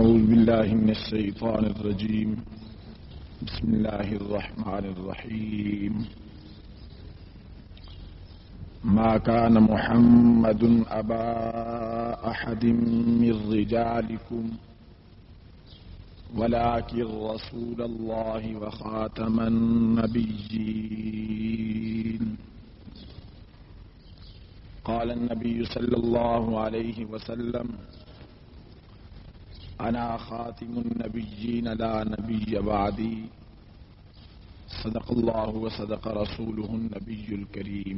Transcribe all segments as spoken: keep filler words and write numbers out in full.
أعوذ بالله من الشيطان الرجيم بسم الله الرحمن الرحيم ما كان محمد أبا أحد من رجالكم ولكن رسول الله وخاتم النبيين قال النبي صلى الله عليه وسلم أنا خاتم النبيين لا نبي بعدي صدق الله وصدق رسوله النبي الكريم.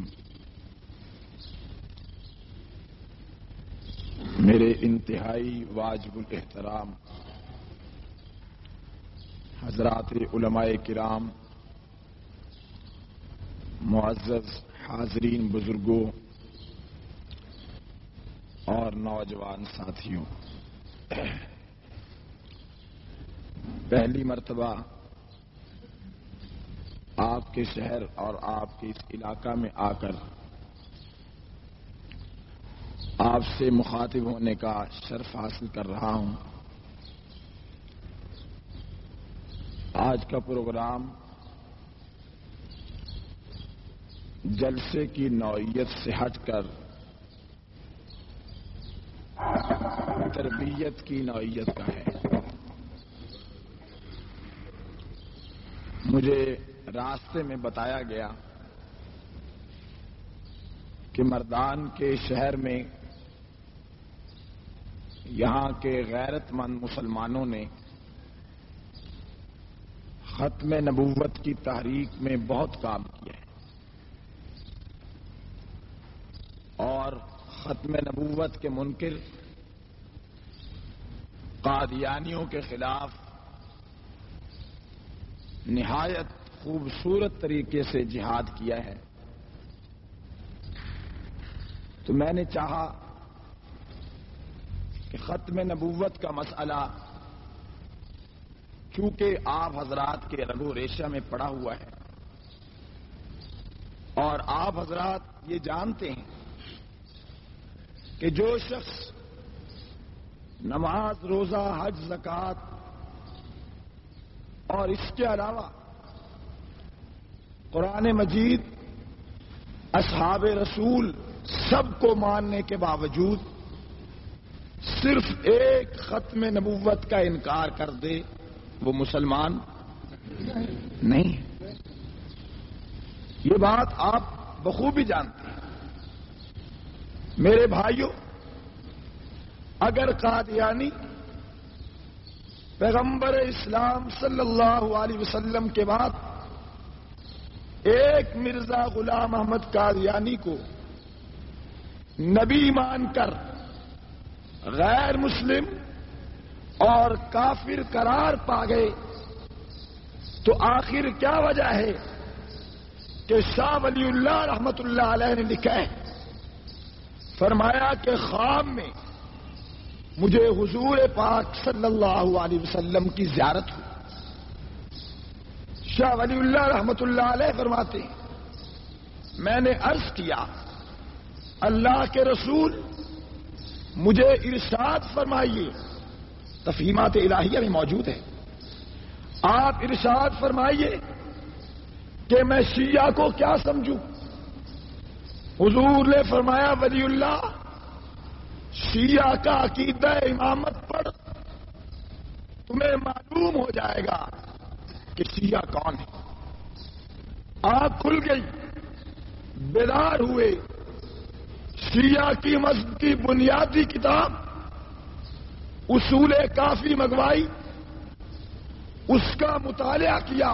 میرے انتہائی واجب الاحترام حضرات علماء کرام، معزز حاضرین بزرگوں اور نوجوان ساتھیوں، پہلی مرتبہ آپ کے شہر اور آپ کے اس علاقہ میں آ کر آپ سے مخاطب ہونے کا شرف حاصل کر رہا ہوں. آج کا پروگرام جلسے کی نوعیت سے ہٹ کر تربیت کی نوعیت کا ہے. مجھے راستے میں بتایا گیا کہ مردان کے شہر میں یہاں کے غیرت مند مسلمانوں نے ختم نبوت کی تحریک میں بہت کام کیا ہے اور ختم نبوت کے منکر قادیانیوں کے خلاف نہایت خوبصورت طریقے سے جہاد کیا ہے. تو میں نے چاہا کہ ختم نبوت کا مسئلہ چونکہ آپ حضرات کے رگ و ریشہ میں پڑا ہوا ہے اور آپ حضرات یہ جانتے ہیں کہ جو شخص نماز، روزہ، حج، زکوٰۃ اور اس کے علاوہ قرآن مجید، اصحاب رسول سب کو ماننے کے باوجود صرف ایک ختم نبوت کا انکار کر دے، وہ مسلمان نہیں ہے. یہ بات آپ بخوبی جانتے ہیں. میرے بھائیوں، اگر قادیانی پیغمبر اسلام صلی اللہ علیہ وسلم کے بعد ایک مرزا غلام احمد قادیانی کو نبی مان کر غیر مسلم اور کافر قرار پا گئے، تو آخر کیا وجہ ہے کہ شاہ ولی اللہ رحمت اللہ علیہ نے لکھا ہے، فرمایا کہ خواب میں مجھے حضور پاک صلی اللہ علیہ وسلم کی زیارت ہوئی. شاہ ولی اللہ رحمت اللہ علیہ فرماتے ہیں، میں نے عرض کیا اللہ کے رسول مجھے ارشاد فرمائیے، تفہیمات الہیہ میں موجود ہے، آپ ارشاد فرمائیے کہ میں شیعہ کو کیا سمجھوں. حضور نے فرمایا ولی اللہ، شیعہ کا عقیدہ امامت پڑھ، تمہیں معلوم ہو جائے گا کہ شیعہ کون ہے. آنکھ کھل گئی، بیدار ہوئے. شیعہ کی مذہب کی بنیادی کتاب اصول کافی منگوائی، اس کا مطالعہ کیا،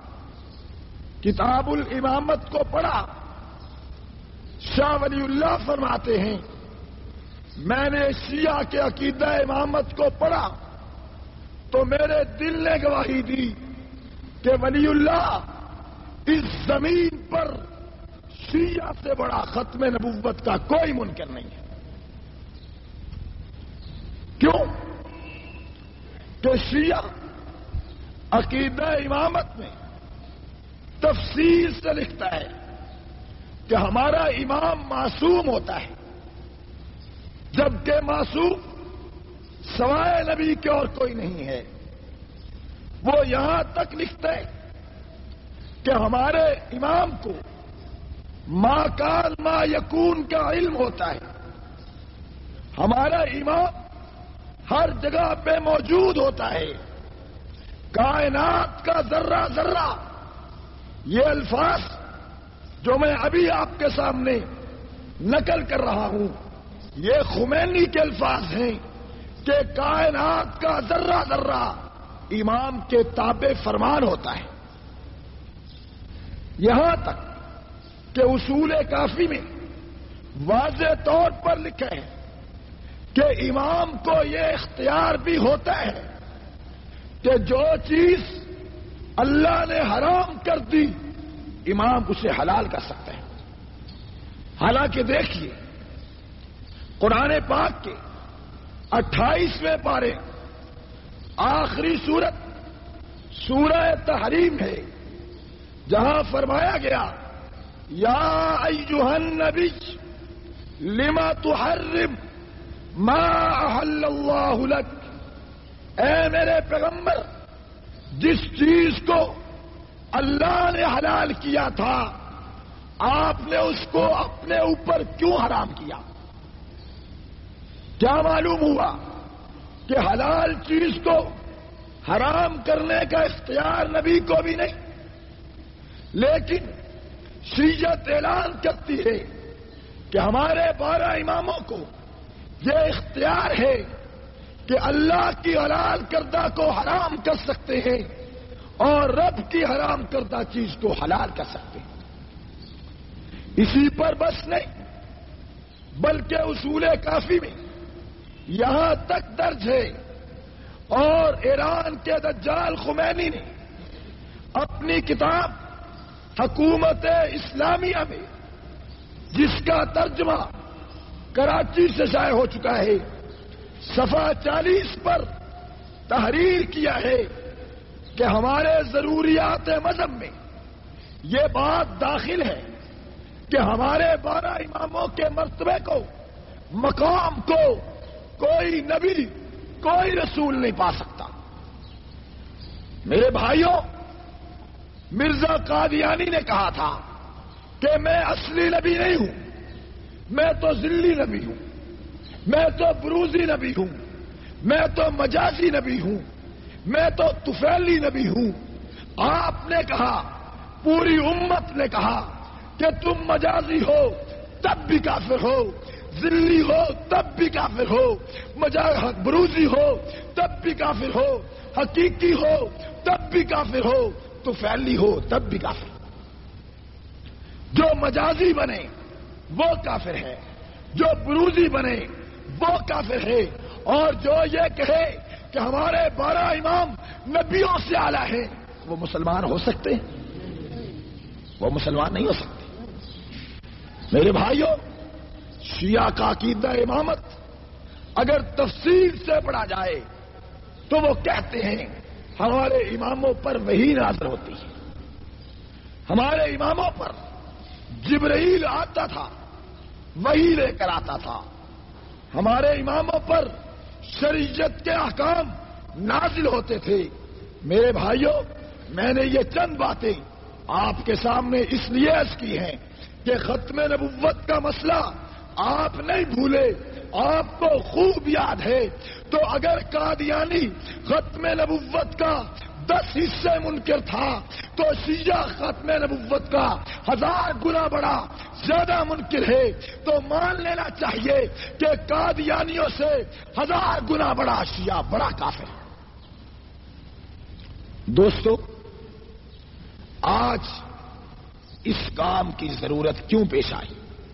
کتاب الامامت کو پڑھا. شاہ ولی اللہ فرماتے ہیں میں نے شیعہ کے عقیدہ امامت کو پڑھا تو میرے دل نے گواہی دی کہ ولی اللہ اس زمین پر شیعہ سے بڑا ختم نبوت کا کوئی منکر نہیں ہے. کیوں کہ شیعہ عقیدہ امامت میں تفصیل سے لکھتا ہے کہ ہمارا امام معصوم ہوتا ہے، جبکہ معصوم سوائے نبی کے اور کوئی نہیں ہے۔ وہ یہاں تک لکھتے کہ ہمارے امام کو ما کان ما یکون کا علم ہوتا ہے۔ ہمارا امام ہر جگہ پہ موجود ہوتا ہے، کائنات کا ذرہ ذرہ۔ یہ الفاظ جو میں ابھی آپ کے سامنے نقل کر رہا ہوں، یہ خمینی کے الفاظ ہیں کہ کائنات کا ذرہ ذرہ امام کے تابع فرمان ہوتا ہے۔ یہاں تک کہ اصول کافی میں واضح طور پر لکھا ہے کہ امام کو یہ اختیار بھی ہوتا ہے کہ جو چیز اللہ نے حرام کر دی امام اسے حلال کر سکتے ہیں۔ حالانکہ دیکھیے قرآن پاک کے اٹھائیسویں پارے آخری سورت سورہ تحریم ہے، جہاں فرمایا گیا یا ایھا النبی لما تحرم ما احل اللہ لک، اے میرے پیغمبر جس چیز کو اللہ نے حلال کیا تھا آپ نے اس کو اپنے اوپر کیوں حرام کیا؟ کیا معلوم ہوا کہ حلال چیز کو حرام کرنے کا اختیار نبی کو بھی نہیں، لیکن شریعت اعلان کرتی ہے کہ ہمارے بارہ اماموں کو یہ اختیار ہے کہ اللہ کی حلال کردہ کو حرام کر سکتے ہیں اور رب کی حرام کردہ چیز کو حلال کر سکتے ہیں۔ اسی پر بس نہیں بلکہ اصول کافی میں یہاں تک درج ہے، اور ایران کے دجال خمینی نے اپنی کتاب حکومت اسلامیہ میں، جس کا ترجمہ کراچی سے شائع ہو چکا ہے، صفحہ چالیس پر تحریر کیا ہے کہ ہمارے ضروریات مذہب میں یہ بات داخل ہے کہ ہمارے بارہ اماموں کے مرتبے کو، مقام کو کوئی نبی کوئی رسول نہیں پا سکتا۔ میرے بھائیوں، مرزا قادیانی نے کہا تھا کہ میں اصلی نبی نہیں ہوں، میں تو ذلی نبی ہوں، میں تو بروزی نبی ہوں، میں تو مجازی نبی ہوں، میں تو طفیلی نبی ہوں۔ آپ نے کہا، پوری امت نے کہا کہ تم مجازی ہو تب بھی کافر ہو، ذلی ہو تب بھی کافر ہو، بروزی ہو تب بھی کافر ہو، حقیقی ہو تب بھی کافر ہو، طفیلی ہو تب بھی کافر ہو۔ جو مجازی بنے وہ کافر ہے، جو بروزی بنے وہ کافر ہے، اور جو یہ کہے کہ ہمارے بارہ امام نبیوں سے اعلیٰ ہیں، وہ مسلمان ہو سکتے ہیں؟ وہ مسلمان نہیں ہو سکتے۔ میرے بھائیوں، شیعہ کا عقیدہ امامت اگر تفصیل سے پڑھا جائے تو وہ کہتے ہیں ہمارے اماموں پر وحی نازل ہوتی ہے، ہمارے اماموں پر جبرائیل آتا تھا، وحی لے کر آتا تھا، ہمارے اماموں پر شریعت کے احکام نازل ہوتے تھے۔ میرے بھائیوں، میں نے یہ چند باتیں آپ کے سامنے اس لیے عرض کی ہیں کہ ختم نبوت کا مسئلہ آپ نہیں بھولے، آپ کو خوب یاد ہے۔ تو اگر قادیانی ختم نبوت کا دس حصے منکر تھا تو شیعہ ختم نبوت کا ہزار گنا بڑا زیادہ منکر ہے، تو مان لینا چاہیے کہ قادیانیوں سے ہزار گنا بڑا شیعہ بڑا کافر ہے۔ دوستو، آج اس کام کی ضرورت کیوں پیش آئی؟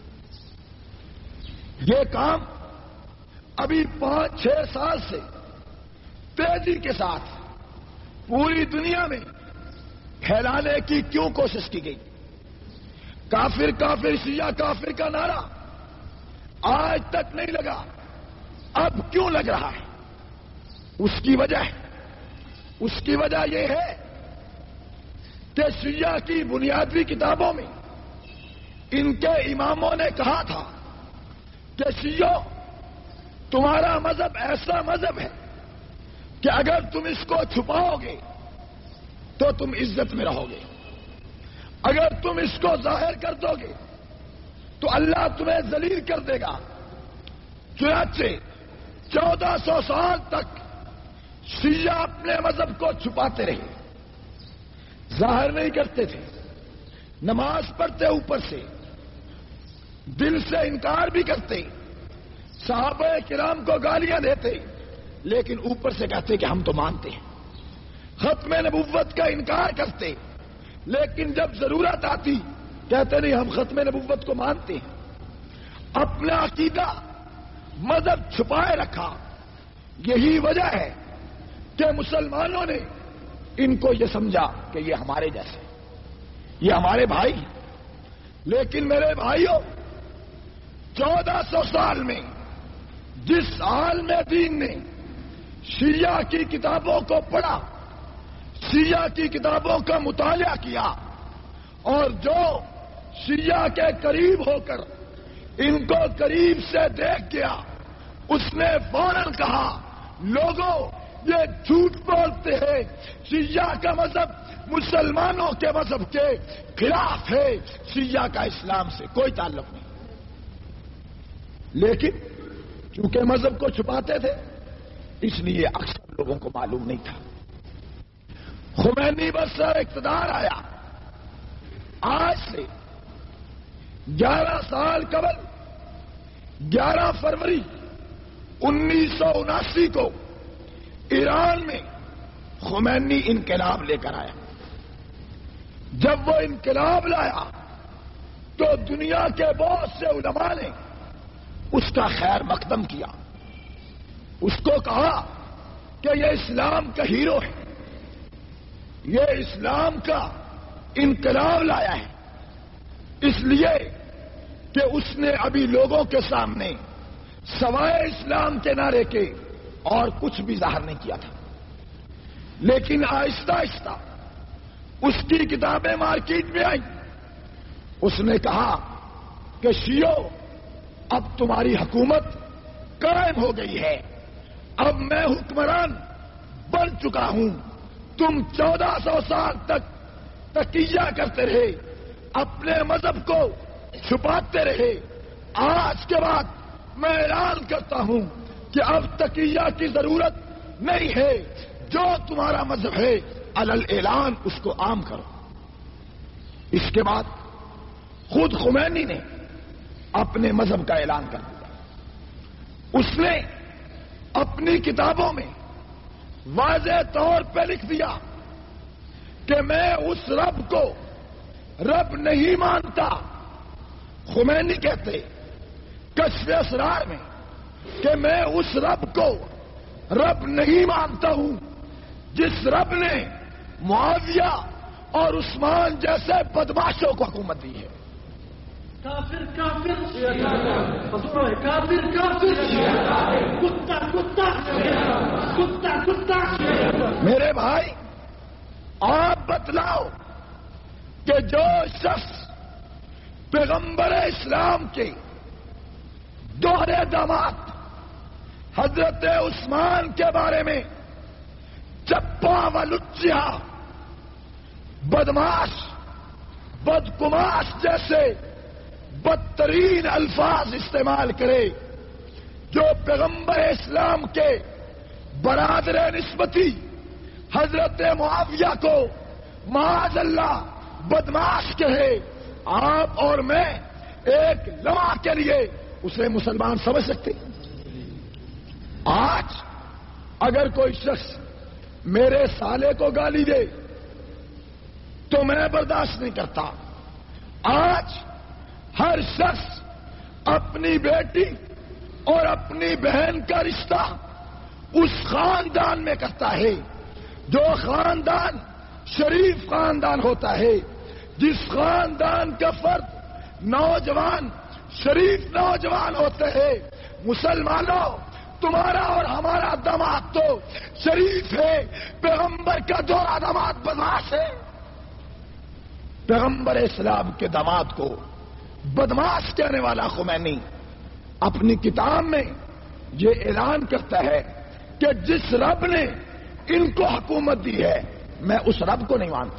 یہ کام ابھی پانچ چھ سال سے تیزی کے ساتھ پوری دنیا میں پھیلانے کی کیوں کوشش کی گئی؟ کافر کافر شیعہ کافر کا نعرہ آج تک نہیں لگا، اب کیوں لگ رہا ہے؟ اس کی وجہ اس کی وجہ یہ ہے کہ شیعہ کی بنیادی کتابوں میں ان کے اماموں نے کہا تھا کہ شیعوں تمہارا مذہب ایسا مذہب ہے کہ اگر تم اس کو چھپاؤ گے تو تم عزت میں رہو گے، اگر تم اس کو ظاہر کر دو گے تو اللہ تمہیں ذلیل کر دے گا۔ چنانچہ چودہ سو سال تک شیعہ اپنے مذہب کو چھپاتے رہے، ظاہر نہیں کرتے تھے، نماز پڑھتے اوپر سے، دل سے انکار بھی کرتے، صحابہ کرام کو گالیاں دیتے، لیکن اوپر سے کہتے کہ ہم تو مانتے ہیں، ختم نبوت کا انکار کرتے، لیکن جب ضرورت آتی کہتے نہیں ہم ختم نبوت کو مانتے ہیں۔ اپنا عقیدہ مذہب چھپائے رکھا، یہی وجہ ہے کہ مسلمانوں نے ان کو یہ سمجھا کہ یہ ہمارے جیسے، یہ ہمارے بھائی ہیں۔ لیکن میرے بھائیوں، چودہ سو سال میں جس عالم دین نے شیعہ کی کتابوں کو پڑھا، شیعہ کی کتابوں کا مطالعہ کیا، اور جو شیعہ کے قریب ہو کر ان کو قریب سے دیکھ گیا، اس نے فوراً کہا لوگوں یہ جھوٹ بولتے ہیں، شیعہ کا مذہب مسلمانوں کے مذہب کے خلاف ہے، شیعہ کا اسلام سے کوئی تعلق نہیں۔ لیکن چونکہ مذہب کو چھپاتے تھے اس لیے اکثر لوگوں کو معلوم نہیں تھا۔ خمینی بس اقتدار آیا، آج سے گیارہ سال قبل گیارہ فروری انیس سو اناسی کو ایران میں خمینی انقلاب لے کر آیا۔ جب وہ انقلاب لایا تو دنیا کے بہت سے علماء نے اس کا خیر مقدم کیا، اس کو کہا کہ یہ اسلام کا ہیرو ہے، یہ اسلام کا انقلاب لایا ہے، اس لیے کہ اس نے ابھی لوگوں کے سامنے سوائے اسلام کے نعرے کے اور کچھ بھی ظاہر نہیں کیا تھا۔ لیکن آہستہ آہستہ اس کی کتابیں مارکیٹ میں آئیں، اس نے کہا کہ شیعو اب تمہاری حکومت قائم ہو گئی ہے، اب میں حکمران بن چکا ہوں، تم چودہ سو سال تک تقیہ کرتے رہے، اپنے مذہب کو چھپاتے رہے، آج کے بعد میں اعلان کرتا ہوں کہ اب تقیہ کی ضرورت نہیں ہے، جو تمہارا مذہب ہے علل اعلان اس کو عام کرو۔ اس کے بعد خود خمینی نے اپنے مذہب کا اعلان کر دیا، اس نے اپنی کتابوں میں واضح طور پہ لکھ دیا کہ میں اس رب کو رب نہیں مانتا۔ خمینی کہتے کشف اسرار میں کہ میں اس رب کو رب نہیں مانتا ہوں جس رب نے معاویہ اور عثمان جیسے بدماشوں کو حکومت دی ہے۔ کافر کافر کافر کافر کتا کتا کتا کتا۔ میرے بھائی آپ بتلاؤ کہ جو شخص پیغمبر اسلام کے دوہرے داماد حضرت عثمان کے بارے میں چپا و لچیا بدماش بدگماش جیسے بدترین الفاظ استعمال کرے، جو پیغمبر اسلام کے برادر نسبتی حضرت معاویہ کو معاذ اللہ بدماش کہے، آپ اور میں ایک لمحہ کے لیے اسے مسلمان سمجھ سکتے؟ آج اگر کوئی شخص میرے سالے کو گالی دے تو میں برداشت نہیں کرتا۔ آج ہر شخص اپنی بیٹی اور اپنی بہن کا رشتہ اس خاندان میں کرتا ہے جو خاندان شریف خاندان ہوتا ہے، جس خاندان کا فرد نوجوان شریف نوجوان ہوتے ہیں۔ مسلمانوں، تمہارا اور ہمارا داماد تو شریف ہے، پیغمبر کا دوہرا داماد بدماش ہے۔ پیغمبر اسلام کے داماد کو بدماش کہنے والا خمینی اپنی کتاب میں یہ اعلان کرتا ہے کہ جس رب نے ان کو حکومت دی ہے میں اس رب کو نہیں مانتا.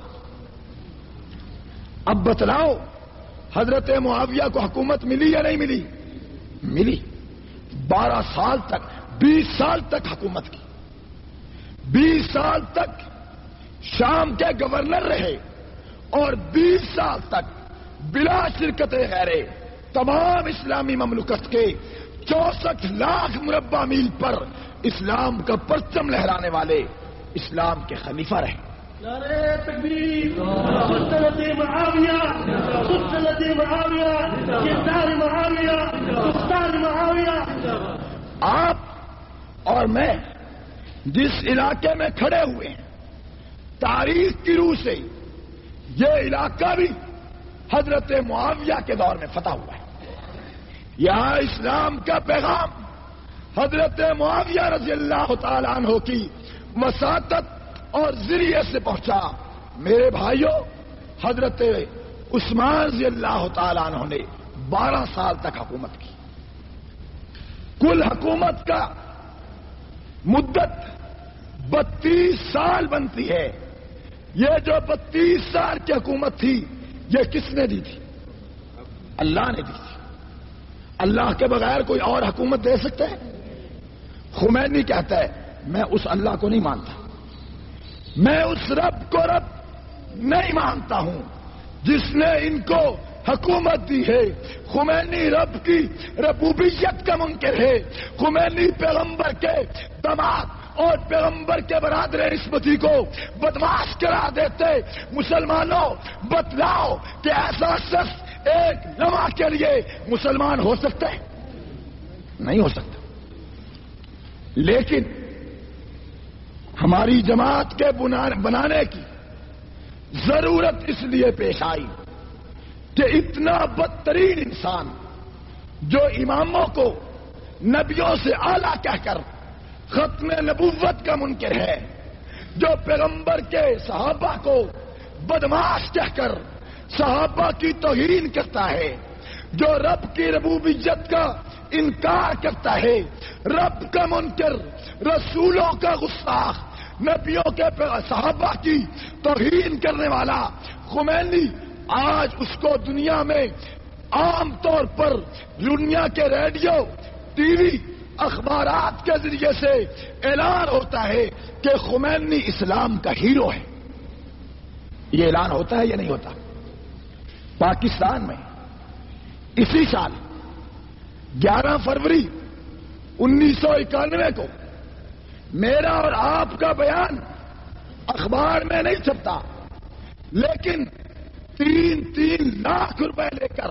اب بتلاؤ حضرت معاویہ کو حکومت ملی یا نہیں ملی؟ ملی. بارہ سال تک بیس سال تک حکومت کی. بیس سال تک شام کے گورنر رہے اور بیس سال تک بلا شرکت غیرے تمام اسلامی مملکت کے چونسٹھ لاکھ مربع میل پر اسلام کا پرچم لہرانے والے اسلام کے خلیفہ رہے. نعرہ تکبیر، سلطنت معاویہ، سلطنت معاویہ، کردار معاویہ، گفتار معاویہ. آپ اور میں جس علاقے میں کھڑے ہوئے ہیں تاریخ کی روح سے یہ علاقہ بھی حضرت معاویہ کے دور میں فتح ہوا ہے. یہاں اسلام کا پیغام حضرت معاویہ رضی اللہ تعالیٰ عنہ کی وساطت اور ذریعے سے پہنچا. میرے بھائیوں، حضرت عثمان رضی اللہ تعالیٰ عنہ نے بارہ سال تک حکومت کی. کل حکومت کا مدت بتیس سال بنتی ہے. یہ جو بتیس سال کی حکومت تھی یہ کس نے دی تھی؟ اللہ نے دی تھی. اللہ کے بغیر کوئی اور حکومت دے سکتے ہیں؟ خمینی کہتا ہے میں اس اللہ کو نہیں مانتا، میں اس رب کو رب نہیں مانتا ہوں جس نے ان کو حکومت دی ہے. خمینی رب کی ربوبیت کا منکر ہے. خمینی پیغمبر کے داماد اور پیغمبر کے برادر عصمتی کو بدماش کرا دیتے. مسلمانوں بتلاؤ کہ ایسا شخص ایک لمحہ کے لیے مسلمان ہو سکتا ہے؟ نہیں ہو سکتا. لیکن ہماری جماعت کے بنانے کی ضرورت اس لیے پیش آئی کہ اتنا بدترین انسان جو اماموں کو نبیوں سے اعلیٰ کہہ کر ختم نبوت کا منکر ہے، جو پیغمبر کے صحابہ کو بدماش کہہ کر صحابہ کی توہین کرتا ہے، جو رب کی ربوبیت کا انکار کرتا ہے، رب کا منکر، رسولوں کا گستاخ، نبیوں کے صحابہ کی توہین کرنے والا خمینی آج اس کو دنیا میں عام طور پر دنیا کے ریڈیو، ٹی وی، اخبارات کے ذریعے سے اعلان ہوتا ہے کہ خمینی اسلام کا ہیرو ہے. یہ اعلان ہوتا ہے یا نہیں ہوتا؟ پاکستان میں اسی سال گیارہ فروری انیس سو اکانوے کو میرا اور آپ کا بیان اخبار میں نہیں چھپتا، لیکن تین تین لاکھ روپے لے کر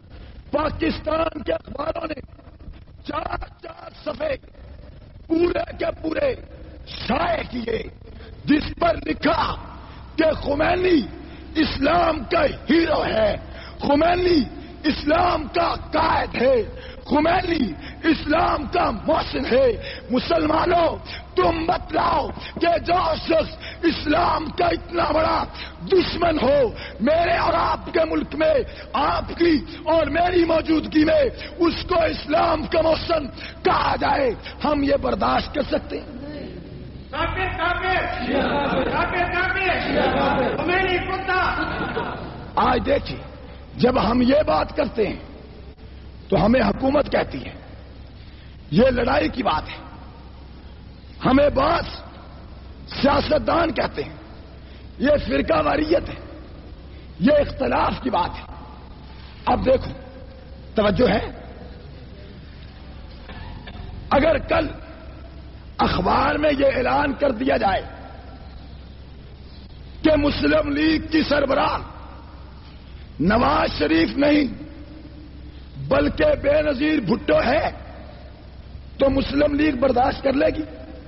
پاکستان کے اخباروں نے چار چار صفحے پورے کے پورے شائع کیے، جس پر لکھا کہ خمینی اسلام کا ہیرو ہے، خمینی اسلام کا قائد ہے، خمینی اسلام کا محسن ہے. مسلمانوں تم بتلاؤ کہ جو شخص اسلام کا اتنا بڑا دشمن ہو، میرے اور آپ کے ملک میں آپ کی اور میری موجودگی میں اس کو اسلام کا محسن کہا جائے، ہم یہ برداشت کر سکتے ہیں؟ کافر کافر کافر کافر خمینی کتا. آج دیکھیے جب ہم یہ بات کرتے ہیں تو ہمیں حکومت کہتی ہے، یہ لڑائی کی بات ہے. ہمیں بعض سیاستدان کہتے ہیں یہ فرقہ واریت ہے، یہ اختلاف کی بات ہے. اب دیکھو توجہ ہے، اگر کل اخبار میں یہ اعلان کر دیا جائے کہ مسلم لیگ کی سربراہ نواز شریف نہیں بلکہ بے نظیر بھٹو ہے، تو مسلم لیگ برداشت کر لے گی؟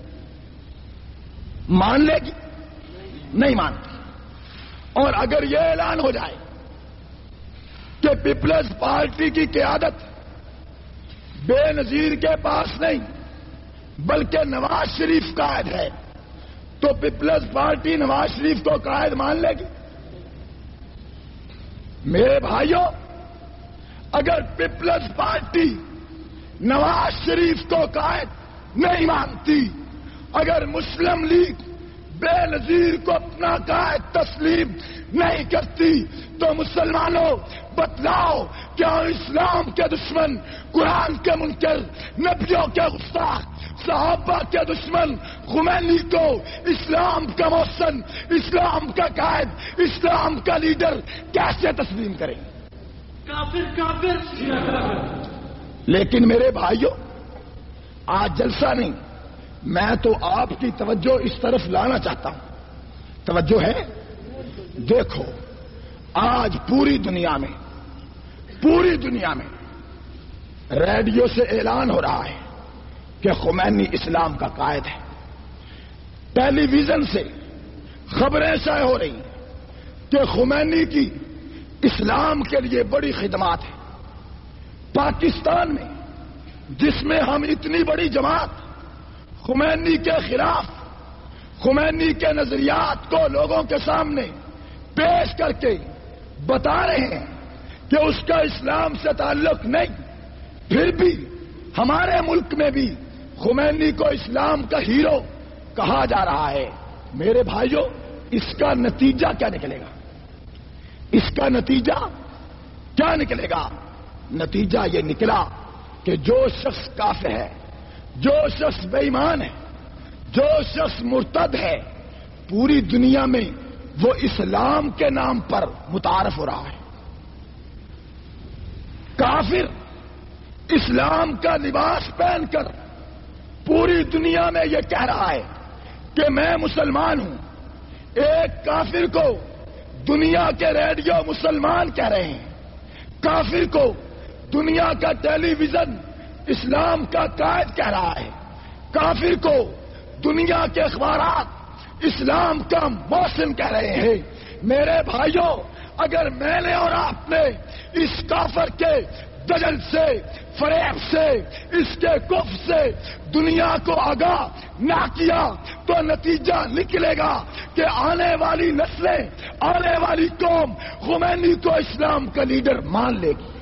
مان لے گی؟ نہیں مانتی. اور اگر یہ اعلان ہو جائے کہ پیپلز پارٹی کی قیادت بے نظیر کے پاس نہیں بلکہ نواز شریف قائد ہے، تو پیپلز پارٹی نواز شریف کو قائد مان لے گی؟ میرے بھائیوں، اگر پیپلز پارٹی نواز شریف کو قائد نہیں مانتی، اگر مسلم لیگ بے نظیر کو اپنا قائد تسلیم نہیں کرتی، تو مسلمانوں بتلاؤ کیا اسلام کے دشمن، قرآن کے منکر، نبیوں کے گستاخ، صحابہ کے دشمن خمینی کو اسلام کا محسن، اسلام کا قائد، اسلام کا لیڈر کیسے تسلیم کریں؟ کافر کافر لیکن میرے بھائیوں، آج جلسہ نہیں، میں تو آپ کی توجہ اس طرف لانا چاہتا ہوں۔ توجہ ہے؟ دیکھو، آج پوری دنیا میں پوری دنیا میں ریڈیو سے اعلان ہو رہا ہے کہ خمینی اسلام کا قائد ہے، ٹیلی ویژن سے خبریں شائع ہو رہی ہیں کہ خمینی کی اسلام کے لیے بڑی خدمات ہیں۔ پاکستان میں، جس میں ہم اتنی بڑی جماعت خمینی کے خلاف، خمینی کے نظریات کو لوگوں کے سامنے پیش کر کے بتا رہے ہیں کہ اس کا اسلام سے تعلق نہیں، پھر بھی ہمارے ملک میں بھی خمینی کو اسلام کا ہیرو کہا جا رہا ہے۔ میرے بھائیوں، اس کا نتیجہ کیا نکلے گا؟ اس کا نتیجہ کیا نکلے گا؟ نتیجہ یہ نکلا کہ جو شخص کافر ہے، جو شخص بے ایمان ہے، جو شخص مرتد ہے، پوری دنیا میں وہ اسلام کے نام پر متعارف ہو رہا ہے۔ کافر اسلام کا لباس پہن کر پوری دنیا میں یہ کہہ رہا ہے کہ میں مسلمان ہوں۔ ایک کافر کو دنیا کے ریڈیو مسلمان کہہ رہے ہیں، کافر کو دنیا کا ٹیلی ویژن اسلام کا قائد کہہ رہا ہے، کافر کو دنیا کے اخبارات اسلام کا محسن کہہ رہے ہیں۔ میرے بھائیوں، اگر میں نے اور آپ نے اس کافر کے دجل سے، فریب سے، اس کے کفر سے دنیا کو آگاہ نہ کیا تو نتیجہ نکلے گا کہ آنے والی نسلیں، آنے والی قوم خمینی کو اسلام کا لیڈر مان لے گی۔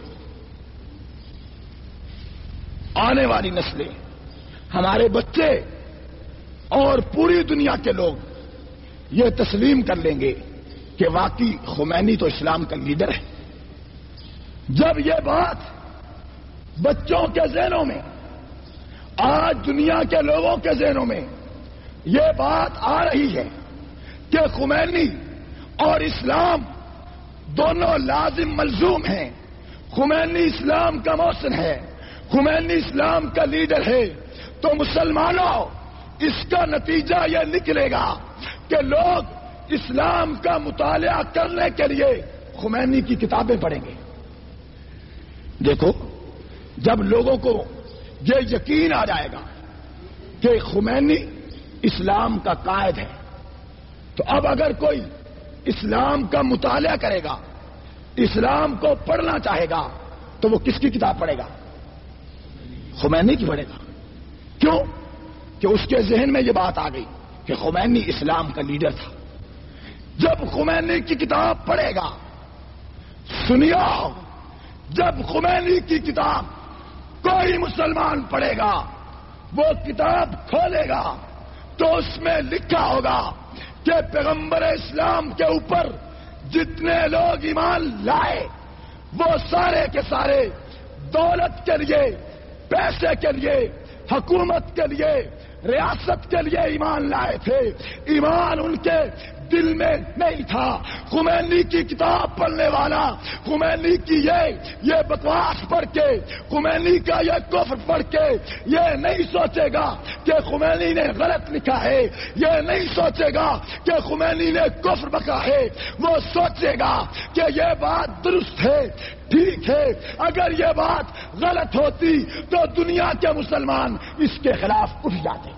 آنے والی نسلیں، ہمارے بچے اور پوری دنیا کے لوگ یہ تسلیم کر لیں گے کہ واقعی خمینی تو اسلام کا لیڈر ہے۔ جب یہ بات بچوں کے ذہنوں میں، آج دنیا کے لوگوں کے ذہنوں میں یہ بات آ رہی ہے کہ خمینی اور اسلام دونوں لازم ملزوم ہیں، خمینی اسلام کا محسن ہے، خمینی اسلام کا لیڈر ہے، تو مسلمانوں اس کا نتیجہ یہ نکلے گا کہ لوگ اسلام کا مطالعہ کرنے کے لیے خمینی کی کتابیں پڑھیں گے۔ دیکھو، جب لوگوں کو یہ یقین آ جائے گا کہ خمینی اسلام کا قائد ہے، تو اب اگر کوئی اسلام کا مطالعہ کرے گا، اسلام کو پڑھنا چاہے گا، تو وہ کس کی کتاب پڑھے گا؟ خمینی کی پڑھے گا۔ کیوں؟ کہ اس کے ذہن میں یہ بات آ گئی کہ خمینی اسلام کا لیڈر تھا۔ جب خمینی کی کتاب پڑھے گا، سنیو، جب خمینی کی کتاب کوئی مسلمان پڑھے گا، وہ کتاب کھولے گا تو اس میں لکھا ہوگا کہ پیغمبر اسلام کے اوپر جتنے لوگ ایمان لائے وہ سارے کے سارے دولت کے لیے، پیسے کے لیے، حکومت کے لیے، ریاست کے لیے ایمان لائے تھے، ایمان ان کے دل میں نہیں تھا۔ خمینی کی کتاب پڑھنے والا خمینی کی یہ یہ بکواس پڑھ کے، خمینی کا یہ کفر پڑھ کے یہ نہیں سوچے گا کہ خمینی نے غلط لکھا ہے، یہ نہیں سوچے گا کہ خمینی نے کفر بکا ہے، وہ سوچے گا کہ یہ بات درست ہے، ٹھیک ہے۔ اگر یہ بات غلط ہوتی تو دنیا کے مسلمان اس کے خلاف اٹھ جاتے۔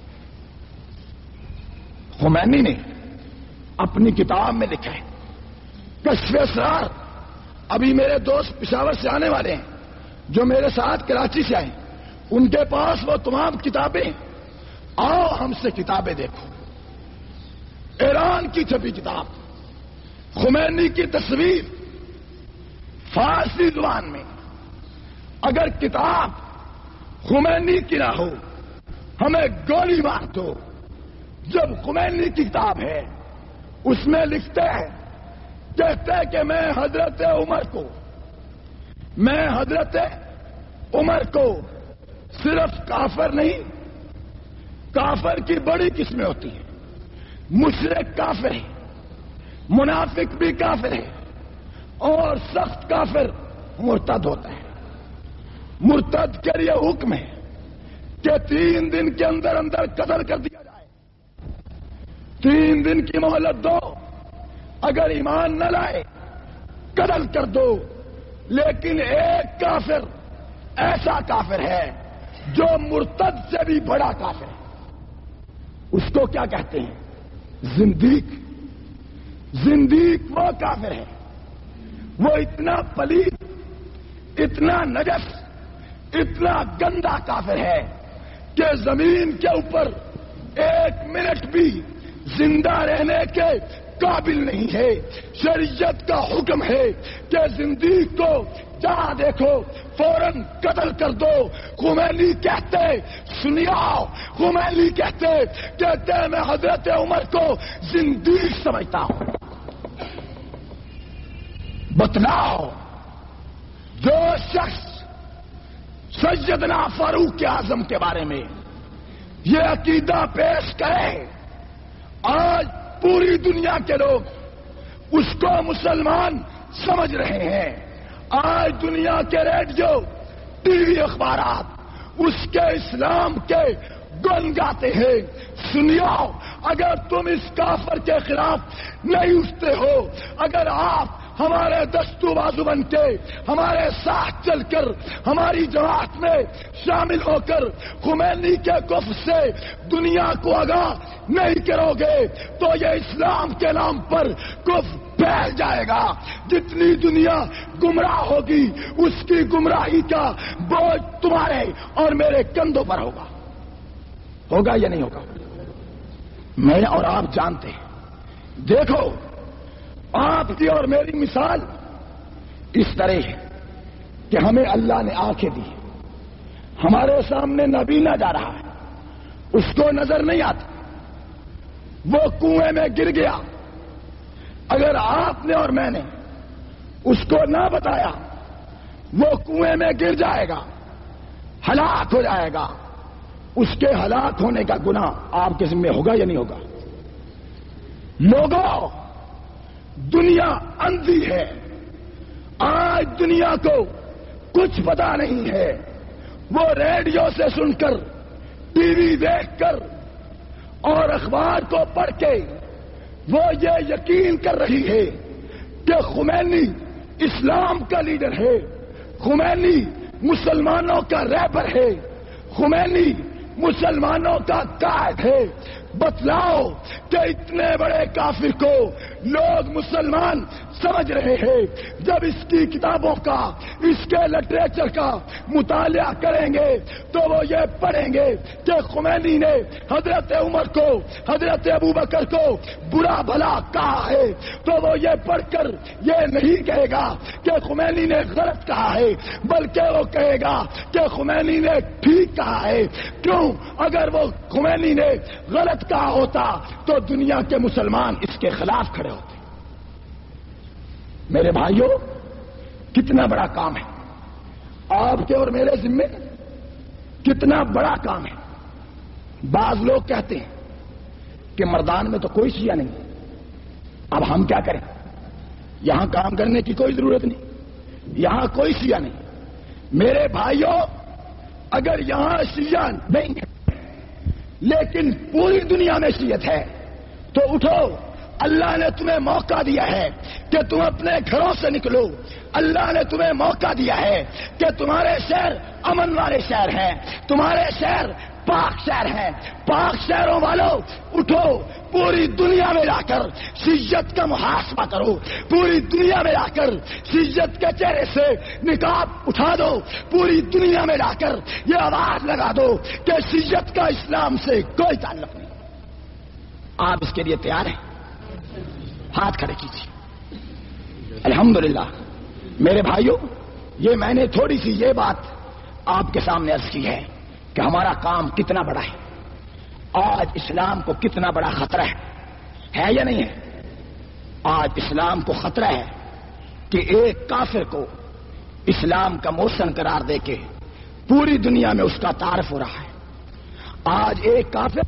خمینی نے اپنی کتاب میں لکھا ہے، کشف اسرار۔ ابھی میرے دوست پشاور سے آنے والے ہیں جو میرے ساتھ کراچی سے آئے، ان کے پاس وہ تمام کتابیں، آؤ ہم سے کتابیں دیکھو۔ ایران کی چھپی کتاب، خمینی کی تصویر فارسی زبان میں۔ اگر کتاب خمینی کی نہ ہو، ہمیں گولی مار دو۔ جب خمینی کی کتاب ہے اس میں لکھتے ہیں، کہتے ہیں کہ میں حضرت عمر کو میں حضرت عمر کو صرف کافر نہیں، کافر کی بڑی قسمیں ہوتی ہیں، مشرک کافر ہے، منافق بھی کافر ہے، اور سخت کافر مرتد ہوتا ہے۔ مرتد کے لیے حکم ہے کہ تین دن کے اندر اندر قتل کر دیا جائے، تین دن کی مہلت دو، اگر ایمان نہ لائے قتل کر دو۔ لیکن ایک کافر ایسا کافر ہے جو مرتد سے بھی بڑا کافر ہے، اس کو کیا کہتے ہیں؟ زندیق۔ زندیق وہ کافر ہے، وہ اتنا پلید، اتنا نجس، اتنا گندا کافر ہے کہ زمین کے اوپر ایک منٹ بھی زندہ رہنے کے قابل نہیں ہے۔ شریعت کا حکم ہے کہ زندیق کو جہاں دیکھو فوراً قتل کر دو۔ خمینی کہتے، سنیا، خمینی کہتے کہتے میں حضرت عمر کو زندیق سمجھتا ہوں۔ بتلاؤ، جو شخص سیدنا فاروق اعظم کے بارے میں یہ عقیدہ پیش کرے، آج پوری دنیا کے لوگ اس کو مسلمان سمجھ رہے ہیں۔ آج دنیا کے ریڈیو، ٹی وی، اخبارات اس کے اسلام کے گن گاتے ہیں۔ سنیو، اگر تم اس کافر کے خلاف نہیں اٹھتے ہو، اگر آپ ہمارے دستو بازو بن کے ہمارے ساتھ چل کر ہماری جماعت میں شامل ہو کر خمینی کے کفر سے دنیا کو آگاہ نہیں کرو گے تو یہ اسلام کے نام پر کفر پھیل جائے گا۔ جتنی دنیا گمراہ ہوگی اس کی گمراہی کا بوجھ تمہارے اور میرے کندھوں پر ہوگا۔ ہوگا یا نہیں ہوگا؟ میں اور آپ جانتے ہیں۔ دیکھو، آپ کی اور میری مثال اس طرح ہے کہ ہمیں اللہ نے آنکھیں دی، ہمارے سامنے نابینا جا رہا ہے، اس کو نظر نہیں آتا، وہ کنویں میں گر گیا۔ اگر آپ نے اور میں نے اس کو نہ بتایا، وہ کنویں میں گر جائے گا، ہلاک ہو جائے گا۔ اس کے ہلاک ہونے کا گناہ آپ کے ذمہ ہوگا یا نہیں ہوگا؟ لوگوں، دنیا اندھی ہے۔ آج دنیا کو کچھ پتا نہیں ہے۔ وہ ریڈیو سے سن کر، ٹی وی دیکھ کر اور اخبار کو پڑھ کے وہ یہ یقین کر رہی ہے کہ خمینی اسلام کا لیڈر ہے، خمینی مسلمانوں کا رہبر ہے، خمینی مسلمانوں کا قائد ہے۔ بتلاؤ کہ اتنے بڑے کافر کو لوگ مسلمان سمجھ رہے ہیں۔ جب اس کی کتابوں کا، اس کے لٹریچر کا مطالعہ کریں گے تو وہ یہ پڑھیں گے کہ خمینی نے حضرت عمر کو، حضرت ابوبکر کو برا بھلا کہا ہے، تو وہ یہ پڑھ کر یہ نہیں کہے گا کہ خمینی نے غلط کہا ہے، بلکہ وہ کہے گا کہ خمینی نے ٹھیک کہا ہے۔ کیوں؟ اگر وہ خمینی نے غلط کہا ہوتا تو دنیا کے مسلمان اس کے خلاف کھڑے ہوتے۔ میرے بھائیوں، کتنا بڑا کام ہے آپ کے اور میرے ذمے، کتنا بڑا کام ہے۔ بعض لوگ کہتے ہیں کہ مردان میں تو کوئی شیعہ نہیں، اب ہم کیا کریں؟ یہاں کام کرنے کی کوئی ضرورت نہیں، یہاں کوئی شیعہ نہیں۔ میرے بھائیوں، اگر یہاں شیعہ نہیں ہے لیکن پوری دنیا میں شیعت ہے تو اٹھو، اللہ نے تمہیں موقع دیا ہے کہ تم اپنے گھروں سے نکلو۔ اللہ نے تمہیں موقع دیا ہے کہ تمہارے شہر امن والے شہر ہیں، تمہارے شہر پاک شہر ہیں۔ پاک شہروں والوں، اٹھو، پوری دنیا میں جا کر شیعت کا محاسبہ کرو، پوری دنیا میں جا کر شیعت کے چہرے سے نقاب اٹھا دو، پوری دنیا میں جا کر یہ آواز لگا دو کہ شیعت کا اسلام سے کوئی تعلق نہیں۔ آپ اس کے لیے تیار ہیں؟ ہاتھ کھڑے کیجیے۔ الحمدللہ۔ میرے بھائیوں، یہ میں نے تھوڑی سی یہ بات آپ کے سامنے عرض کی ہے۔ کہ ہمارا کام کتنا بڑا ہے، آج اسلام کو کتنا بڑا خطرہ ہے ہے یا نہیں ہے؟ آج اسلام کو خطرہ ہے کہ ایک کافر کو اسلام کا موشن قرار دے کے پوری دنیا میں اس کا تعارف ہو رہا ہے۔ آج ایک کافر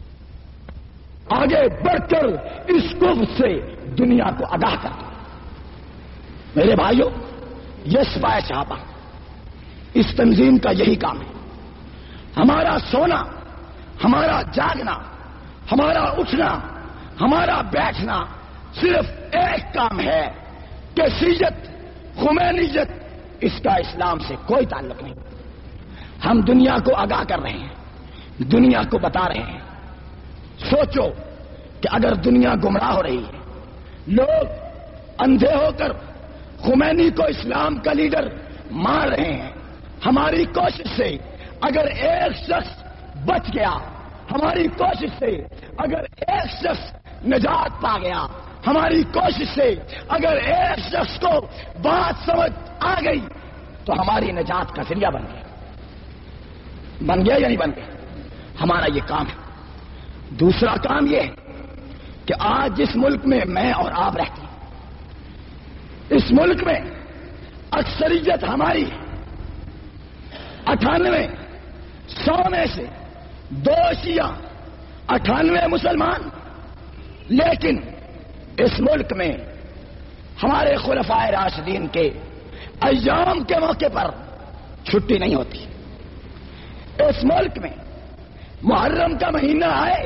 آگے بڑھ کر اس کفر سے دنیا کو آگاہ کر دیا۔ میرے بھائیوں، یہ سپاہ صحابہ اس تنظیم کا یہی کام ہے۔ ہمارا سونا، ہمارا جاگنا، ہمارا اٹھنا، ہمارا بیٹھنا صرف ایک کام ہے کہ شیعت، خمینیت، اس کا اسلام سے کوئی تعلق نہیں۔ ہم دنیا کو آگاہ کر رہے ہیں، دنیا کو بتا رہے ہیں۔ سوچو کہ اگر دنیا گمراہ ہو رہی ہے، لوگ اندھے ہو کر خمینی کو اسلام کا لیڈر مان رہے ہیں، ہماری کوشش سے اگر ایک شخص بچ گیا، ہماری کوشش سے اگر ایک شخص نجات پا گیا، ہماری کوشش سے اگر ایک شخص کو بات سمجھ آ گئی تو ہماری نجات کا ذریعہ بن گیا۔ بن گیا یا نہیں بن گیا؟ ہمارا یہ کام ہے۔ دوسرا کام یہ ہے کہ آج جس ملک میں میں اور آپ رہتے ہیں، اس ملک میں اکثریت ہماری ہے، اٹھانوے سو میں سے دو شیعہ، اٹھانوے مسلمان، لیکن اس ملک میں ہمارے خلفائے راشدین کے ایام کے موقع پر چھٹی نہیں ہوتی۔ اس ملک میں محرم کا مہینہ آئے،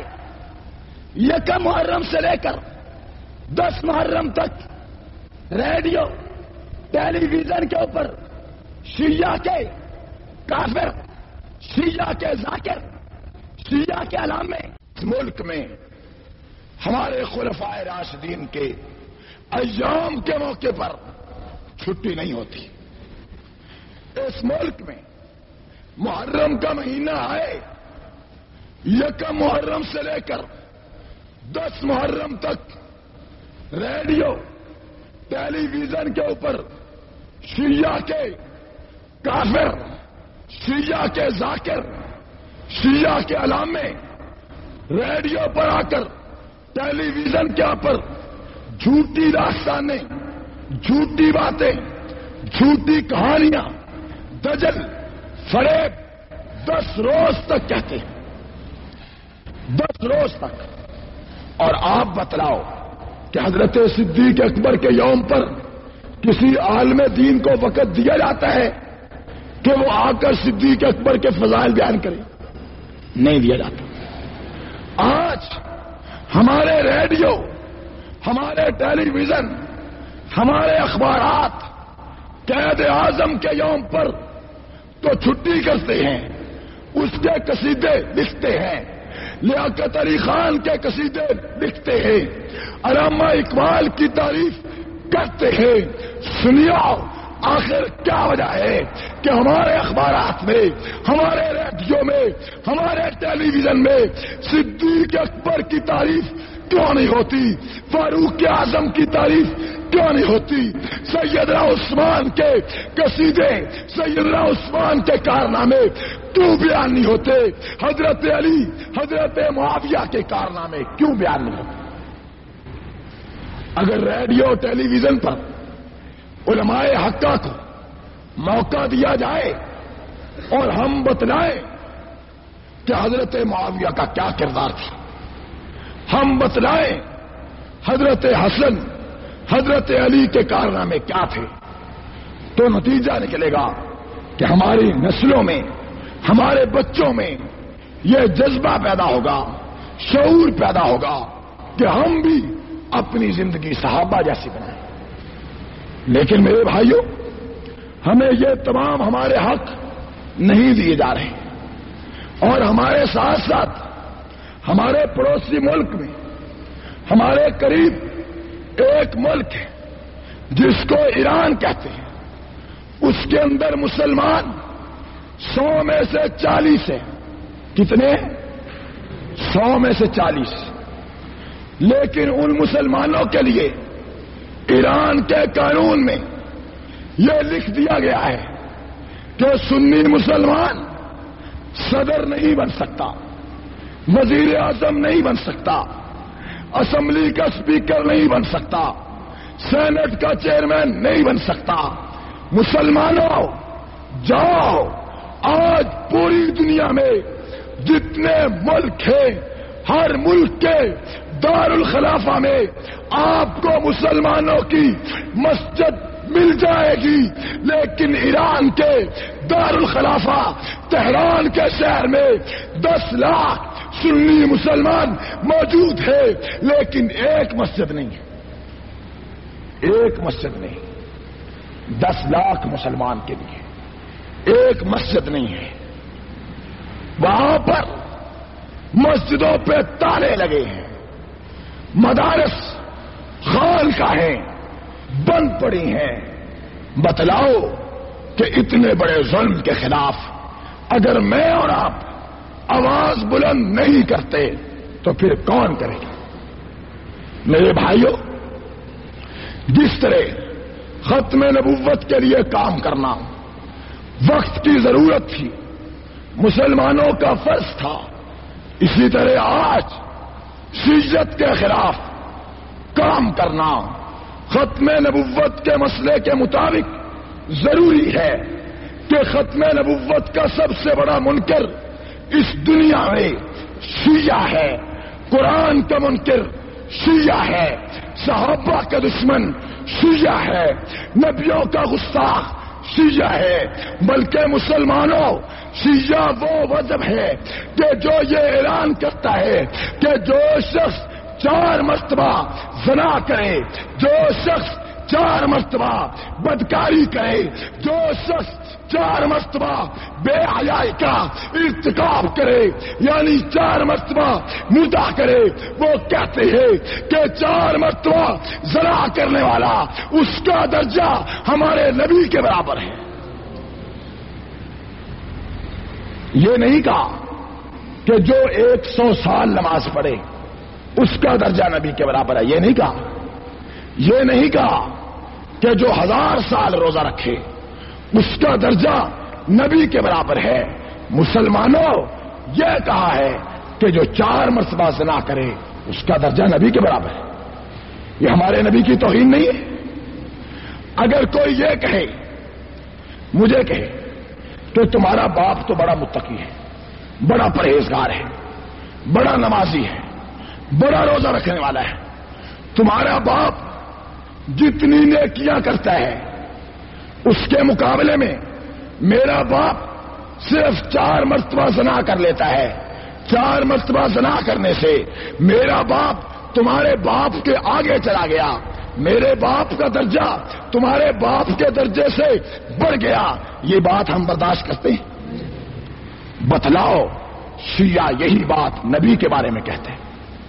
یکم محرم سے لے کر دس محرم تک ریڈیو، ٹیلی ویژن کے اوپر شیعہ کے کافر، شیعہ کے ذاکر، شیعہ کے علامے، اس ملک میں ہمارے خلفائے راشدین کے ایام کے موقع پر چھٹی نہیں ہوتی۔ اس ملک میں محرم کا مہینہ آئے، یکم محرم سے لے کر دس محرم تک ریڈیو، ٹیلی ویژن کے اوپر شیعہ کے کافر، شیعہ کے ذاکر، شیعہ کے علامے ریڈیو پر آ کر، ٹیلی ویژن کے اوپر جھوٹی داستانیں، جھوٹی باتیں، جھوٹی کہانیاں، دجل، فریب دس روز تک کہتے ہیں، دس روز تک۔ اور آپ بتلاؤ کہ حضرت صدیق اکبر کے یوم پر کسی عالم دین کو وقت دیا جاتا ہے کہ وہ آ کر صدیق اکبر کے فضائل بیان کرے؟ نہیں دیا جاتا۔ آج ہمارے ریڈیو، ہمارے ٹیلی ویژن، ہمارے اخبارات قائد اعظم کے یوم پر تو چھٹی کرتے ہیں، اس کے قصیدے لکھتے ہیں، لیاقت علی خان کے قصیدے لکھتے ہیں، علامہ اقبال کی تعریف کرتے ہیں۔ سنیے آخر کیا وجہ ہے کہ ہمارے اخبارات میں، ہمارے ریڈیو میں، ہمارے ٹیلی ویژن میں صدیق اکبر کی تعریف کیوں نہیں ہوتی؟ فاروق اعظم کی تعریف کیوں نہیں ہوتی؟ سیدنا عثمان کے قصیدے، سیدنا عثمان کے کارنامے کیوں بیان نہیں ہوتے؟ حضرت علی، حضرت معاویہ کے کارنامے کیوں بیان نہیں ہوتے؟ اگر ریڈیو ٹیلی ویژن پر علماء حقہ کو موقع دیا جائے اور ہم بتلائیں کہ حضرت معاویہ کا کیا کردار تھا، ہم بتلائیں حضرت حسن، حضرت علی کے کارنامے کیا تھے، تو نتیجہ نکلے گا کہ ہماری نسلوں میں، ہمارے بچوں میں یہ جذبہ پیدا ہوگا، شعور پیدا ہوگا کہ ہم بھی اپنی زندگی صحابہ جیسی بنائیں۔ لیکن میرے بھائیوں، ہمیں یہ تمام ہمارے حق نہیں دیے جا رہے، اور ہمارے ساتھ ساتھ ہمارے پڑوسی ملک میں، ہمارے قریب ایک ملک ہے جس کو ایران کہتے ہیں، اس کے اندر مسلمان سو میں سے چالیس ہیں۔ کتنے؟ سو میں سے چالیس۔ لیکن ان مسلمانوں کے لیے ایران کے قانون میں یہ لکھ دیا گیا ہے کہ سنی مسلمان صدر نہیں بن سکتا، وزیر اعظم نہیں بن سکتا، اسمبلی کا اسپیکر نہیں بن سکتا، سینٹ کا چیئرمین نہیں بن سکتا۔ مسلمانوں جاؤ، آج پوری دنیا میں جتنے ملک ہیں، ہر ملک کے دارالخلافہ میں آپ کو مسلمانوں کی مسجد مل جائے گی، لیکن ایران کے دارالخلافہ تہران کے شہر میں دس لاکھ سنی مسلمان موجود ہے، لیکن ایک مسجد نہیں ہے، ایک مسجد نہیں، دس لاکھ مسلمان کے لیے ایک مسجد نہیں ہے۔ وہاں پر مسجدوں پہ تالے لگے ہیں، مدارس خانقاہیں بند پڑی ہیں۔ بتلاؤ کہ اتنے بڑے ظلم کے خلاف اگر میں اور آپ آواز بلند نہیں کرتے تو پھر کون کرے گا؟ میرے بھائیوں، جس طرح ختم نبوت کے لیے کام کرنا وقت کی ضرورت تھی، مسلمانوں کا فرض تھا، اسی طرح آج شیعت کے خلاف کام کرنا ختم نبوت کے مسئلے کے مطابق ضروری ہے کہ ختم نبوت کا سب سے بڑا منکر اس دنیا میں شیعہ ہے، قرآن کا منکر شیعہ ہے، صحابہ کا دشمن شیعہ ہے، نبیوں کا گستاخ شیعہ ہے۔ بلکہ مسلمانوں، شیعہ وہ مذہب ہے کہ جو یہ اعلان کرتا ہے کہ جو شخص چار مرتبہ زنا کرے، جو شخص چار مرتبہ بدکاری کرے، جو شخص چار مرتبہ بے حیائی کا ارتکاب کرے، یعنی چار مرتبہ مردہ کرے، وہ کہتے ہیں کہ چار مرتبہ زنا کرنے والا اس کا درجہ ہمارے نبی کے برابر ہے۔ یہ نہیں کہا کہ جو ایک سو سال نماز پڑھے اس کا درجہ نبی کے برابر ہے، یہ نہیں کہا۔ یہ نہیں کہا کہ جو ہزار سال روزہ رکھے اس کا درجہ نبی کے برابر ہے۔ مسلمانوں، یہ کہا ہے کہ جو چار مرتبہ زنا کرے اس کا درجہ نبی کے برابر ہے۔ یہ ہمارے نبی کی توہین نہیں ہے؟ اگر کوئی یہ کہے، مجھے کہے کہ تمہارا باپ تو بڑا متقی ہے، بڑا پرہیزگار ہے، بڑا نمازی ہے، بڑا روزہ رکھنے والا ہے، تمہارا باپ جتنی نیکیاں کرتا ہے اس کے مقابلے میں میرا باپ صرف چار مرتبہ زنا کر لیتا ہے، چار مرتبہ زنا کرنے سے میرا باپ تمہارے باپ کے آگے چلا گیا، میرے باپ کا درجہ تمہارے باپ کے درجے سے بڑھ گیا، یہ بات ہم برداشت کرتے ہیں؟ بتلاؤ، شیعہ یہی بات نبی کے بارے میں کہتے ہیں۔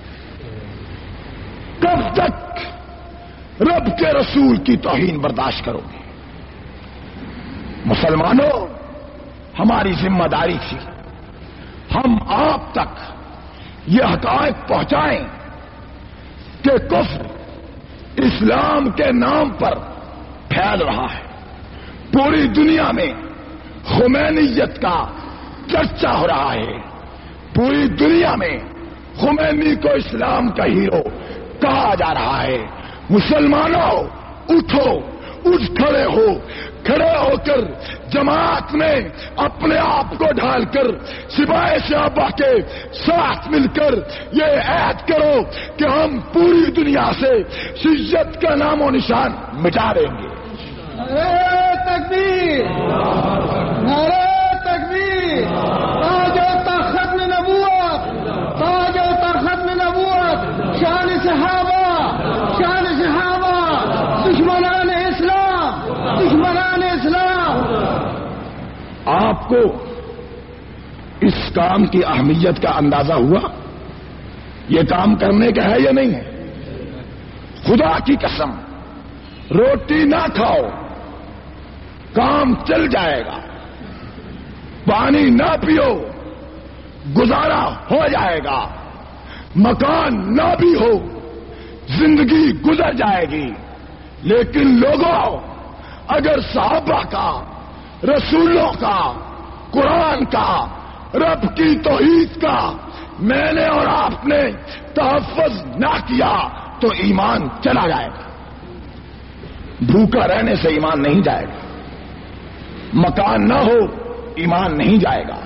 کب تک رب کے رسول کی توہین برداشت کرو گے؟ مسلمانوں، ہماری ذمہ داری تھی ہم آپ تک یہ حقائق پہنچائیں کہ کفر اسلام کے نام پر پھیل رہا ہے، پوری دنیا میں خمینیت کا چرچا ہو رہا ہے، پوری دنیا میں خمینی کو اسلام کا ہیرو کہا جا رہا ہے۔ مسلمانوں، اٹھو، اٹھ کھڑے ہو، کھڑے ہو کر جماعت میں اپنے آپ کو ڈھال کر سپاہی صحابہ کے ساتھ مل کر یہ عہد کرو کہ ہم پوری دنیا سے شیعت کا نام و نشان مٹا دیں گے۔ نعرہ تکبیر، نعرہ تکبیر، تاج و تخت میں نبوت، تاج و تخت میں نبوت، شان صحابہ، شان صحابہ، دشمنان اسلام، دشمنان اسلام۔ آپ کو اس کام کی اہمیت کا اندازہ ہوا؟ یہ کام کرنے کا ہے یا نہیں ہے؟ خدا کی قسم، روٹی نہ کھاؤ، کام چل جائے گا، پانی نہ پیو، گزارا ہو جائے گا، مکان نہ بھی ہو، زندگی گزر جائے گی۔ لیکن لوگوں، اگر صحابہ کا، رسولوں کا، قرآن کا، رب کی توحید کا میں نے اور آپ نے تحفظ نہ کیا تو ایمان چلا جائے گا. بھوکا رہنے سے ایمان نہیں جائے گا. مکان نہ ہو ایمان نہیں جائے گا.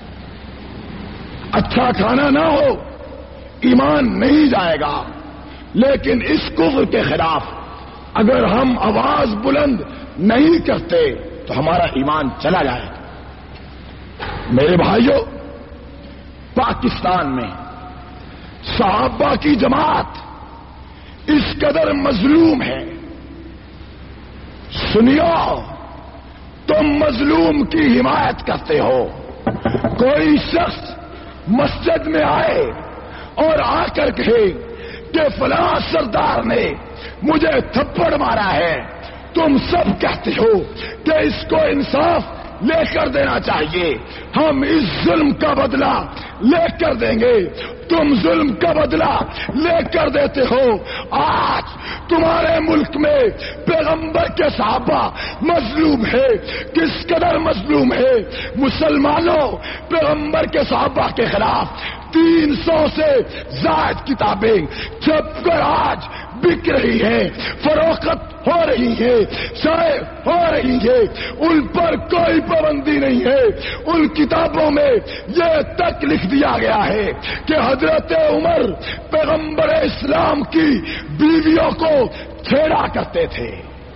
اچھا کھانا نہ ہو ایمان نہیں جائے گا. لیکن اس کفر کے خلاف اگر ہم آواز بلند نہیں کرتے تو ہمارا ایمان چلا جائے گا. میرے بھائیوں، پاکستان میں صحابہ کی جماعت اس قدر مظلوم ہے. سنیو، تم مظلوم کی حمایت کرتے ہو. کوئی شخص مسجد میں آئے اور آ کر کہے کہ فلاں سردار نے مجھے تھپڑ مارا ہے، تم سب کہتے ہو کہ اس کو انصاف لے کر دینا چاہیے، ہم اس ظلم کا بدلہ لے کر دیں گے. تم ظلم کا بدلہ لے کر دیتے ہو. آج تمہارے ملک میں پیغمبر کے صحابہ مظلوم ہے. کس قدر مظلوم ہے؟ مسلمانوں، پیغمبر کے صحابہ کے خلاف تین سو سے زائد کتابیں چھپ کر آج بک رہی ہے، فروخت ہو رہی ہے، شائع ہو رہی ہے. ان پر کوئی پابندی نہیں ہے. ان کتابوں میں یہ تک لکھ دیا گیا ہے کہ حضرت عمر پیغمبر اسلام کی بیویوں کو چھیڑا کرتے تھے.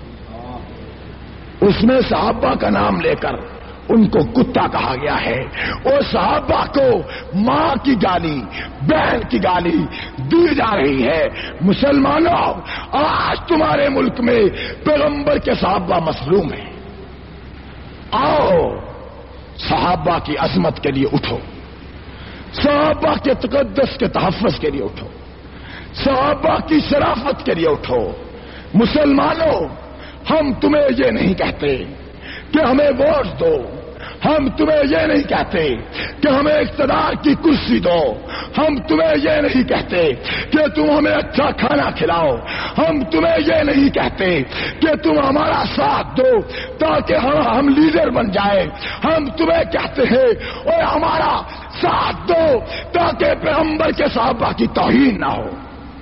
اس میں صحابہ کا نام لے کر ان کو کتا کہا گیا ہے. اور صحابہ کو ماں کی گالی، بہن کی گالی دی جا رہی ہے. مسلمانوں، آج تمہارے ملک میں پیغمبر کے صحابہ مظلوم ہیں. آؤ صحابہ کی عظمت کے لیے اٹھو، صحابہ کے تقدس کے تحفظ کے لیے اٹھو، صحابہ کی شرافت کے لیے اٹھو. مسلمانوں، ہم تمہیں یہ نہیں کہتے کہ ہمیں ووٹ دو، ہم تمہیں یہ نہیں کہتے کہ ہمیں اقتدار کی کرسی دو، ہم تمہیں یہ نہیں کہتے کہ تم ہمیں اچھا کھانا کھلاؤ، ہم تمہیں یہ نہیں کہتے کہ تم ہمارا ساتھ دو تاکہ ہم ہم لیڈر بن جائیں. ہم تمہیں کہتے ہیں اور ہمارا ساتھ دو تاکہ پیغمبر کے صحابہ کی توہین نہ ہو.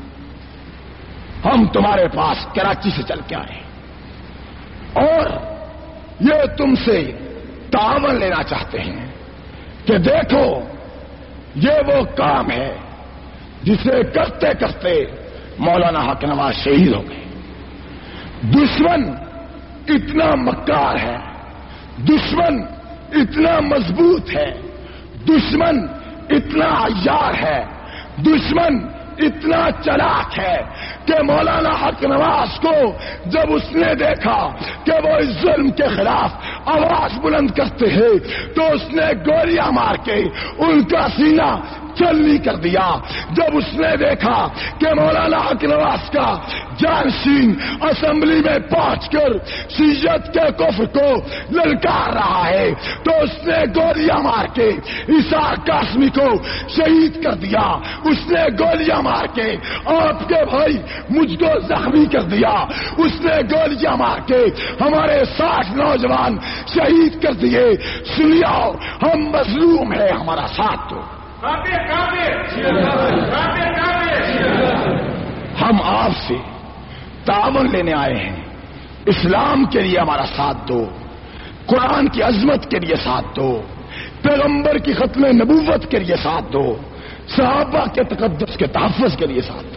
ہم تمہارے پاس کراچی سے چل کے آئے اور یہ تم سے تعاون لینا چاہتے ہیں کہ دیکھو یہ وہ کام ہے جسے کرتے کرتے مولانا حق نواز شہید ہو گئے. دشمن اتنا مکار ہے، دشمن اتنا مضبوط ہے، دشمن اتنا عیار ہے، دشمن اتنا چلاک ہے کہ مولانا حق نواز کو جب اس نے دیکھا کہ وہ اس ظلم کے خلاف آواز بلند کرتے ہیں تو اس نے گولیاں مار کے ان کا سینہ چلنی کر دیا. جب اس نے دیکھا کہ مولانا حق نواز کا جانشین اسمبلی میں پہنچ کر شیعت کے کفر کو للکار رہا ہے تو اس نے گولیاں مار کے اسحاق قاسمی کو شہید کر دیا. اس نے گولیاں مار کے آپ کے بھائی مجھ کو زخمی کر دیا. اس نے گولیاں مار کے ہمارے ساٹھ نوجوان شہید کر دیے. سنیاؤ، ہم مظلوم ہیں، ہمارا ساتھ دو. ہم آپ سے تعاون لینے آئے ہیں. اسلام کے لیے ہمارا ساتھ دو، قرآن کی عظمت کے لیے ساتھ دو، پیغمبر کی ختم نبوت کے لیے ساتھ دو، صحابہ کے تقدس کے تحفظ کے لیے ساتھ دو.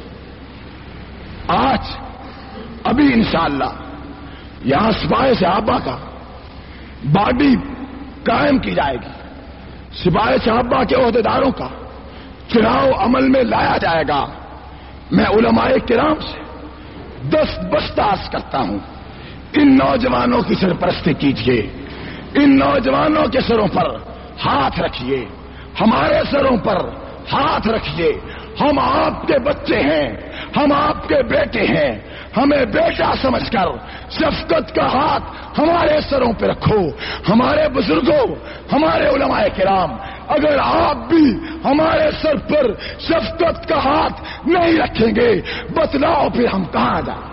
آج ابھی انشاءاللہ یہاں سپاہ صحابہ کا باڈی قائم کی جائے گی. سپاہ صحابہ کے عہدیداروں کا چناؤ عمل میں لایا جائے گا. میں علماء کرام سے دست بستاس کرتا ہوں، ان نوجوانوں کی سرپرستی کیجیے، ان نوجوانوں کے سروں پر ہاتھ رکھیے، ہمارے سروں پر ہاتھ رکھیے. ہم آپ کے بچے ہیں، ہم آپ کے بیٹے ہیں، ہمیں بیٹا سمجھ کر شفقت کا ہاتھ ہمارے سروں پہ رکھو. ہمارے بزرگوں، ہمارے علماء کرام، اگر آپ بھی ہمارے سر پر شفقت کا ہاتھ نہیں رکھیں گے بتلاؤ پھر ہم کہاں جائیں؟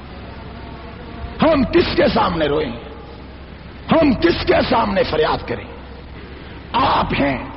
ہم کس کے سامنے روئیں؟ ہم کس کے سامنے فریاد کریں؟ آپ ہیں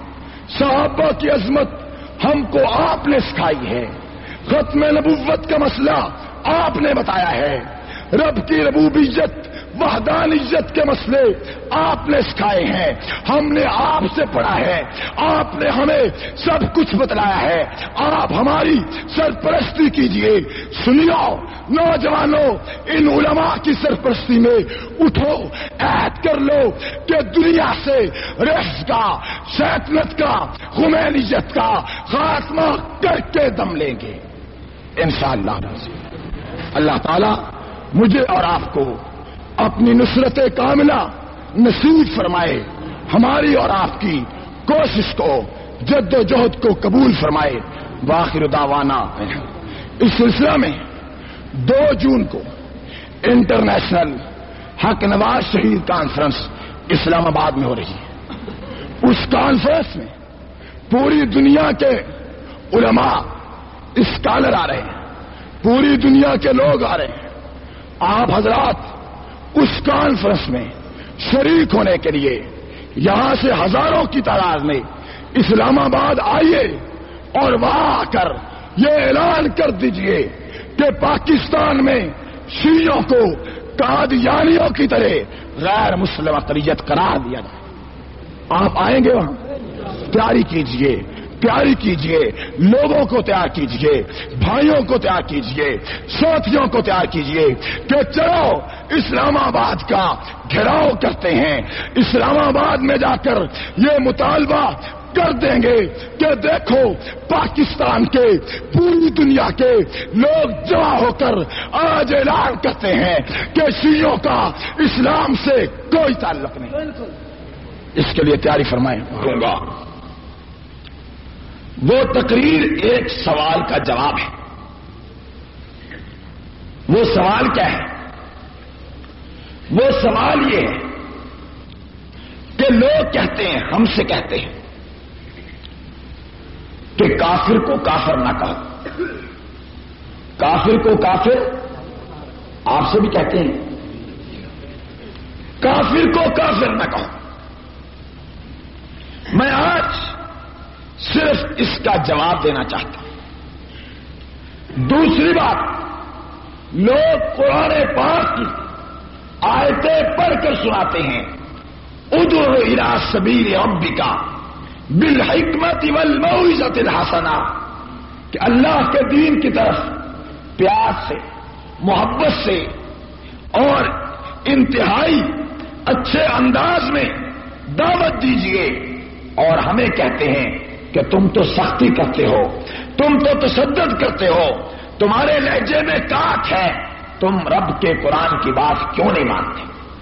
صحابہ کی عظمت ہم کو آپ نے سکھائی ہے، ختم نبوت کا مسئلہ آپ نے بتایا ہے، رب کی ربوبیت وحدانیت کے مسئلے آپ نے سکھائے ہیں، ہم نے آپ سے پڑھا ہے، آپ نے ہمیں سب کچھ بتلایا ہے، آپ ہماری سرپرستی کیجئے۔ سنیو نوجوانوں، ان علماء کی سرپرستی میں اٹھو، عہد کر لو کہ دنیا سے رفض کا، شیطنت کا، خمینیت کا خاتمہ کر کے دم لیں گے انشاءاللہ۔ اللہ تعالی مجھے اور آپ کو اپنی نصرت کاملہ نصیب فرمائے، ہماری اور آپ کی کوشش کو، جد و جہد کو قبول فرمائے۔ وآخر دعوانا۔ اس سلسلہ میں دو جون کو انٹرنیشنل حق نواز شہید کانفرنس اسلام آباد میں ہو رہی ہے۔ اس کانفرنس میں پوری دنیا کے علماء، اسکالر آ رہے ہیں، پوری دنیا کے لوگ آ رہے ہیں۔ آپ حضرات اس کانفرنس میں شریک ہونے کے لیے یہاں سے ہزاروں کی تعداد میں اسلام آباد آئیے اور وہاں آ کر یہ اعلان کر دیجئے کہ پاکستان میں شیعوں کو قادیانیوں کی طرح غیر مسلم اقلیت قرار دیا جائے۔ آپ آئیں گے وہاں؟ تیاری کیجئے، تیاری کیجئے، لوگوں کو تیار کیجئے، بھائیوں کو تیار کیجئے، ساتھیوں کو تیار کیجئے کہ چلو اسلام آباد کا گھیراؤ کرتے ہیں، اسلام آباد میں جا کر یہ مطالبہ کر دیں گے کہ دیکھو پاکستان کے، پوری دنیا کے لوگ جمع ہو کر آج اعلان کرتے ہیں کہ شیعوں کا اسلام سے کوئی تعلق نہیں۔ اس کے لیے تیاری فرمائیں دوں گا۔ وہ تقریر ایک سوال کا جواب ہے۔ وہ سوال کیا ہے؟ وہ سوال یہ ہے کہ لوگ کہتے ہیں، ہم سے کہتے ہیں کہ کافر کو کافر نہ کہو، کافر کو کافر، آپ سے بھی کہتے ہیں کافر کو کافر نہ کہو۔ میں آج صرف اس کا جواب دینا چاہتا ہوں۔ دوسری بات، لوگ قرآن پاک کی آیتیں پڑھ کر سناتے ہیں، ادعو الی سبیل ربک بالحکمت والموعظۃ الحسنہ، کہ اللہ کے دین کی طرف پیار سے، محبت سے اور انتہائی اچھے انداز میں دعوت دیجیے۔ اور ہمیں کہتے ہیں کہ تم تو سختی کرتے ہو، تم تو تشدد کرتے ہو، تمہارے لہجے میں کاٹ ہے، تم رب کے قرآن کی بات کیوں نہیں مانتے؟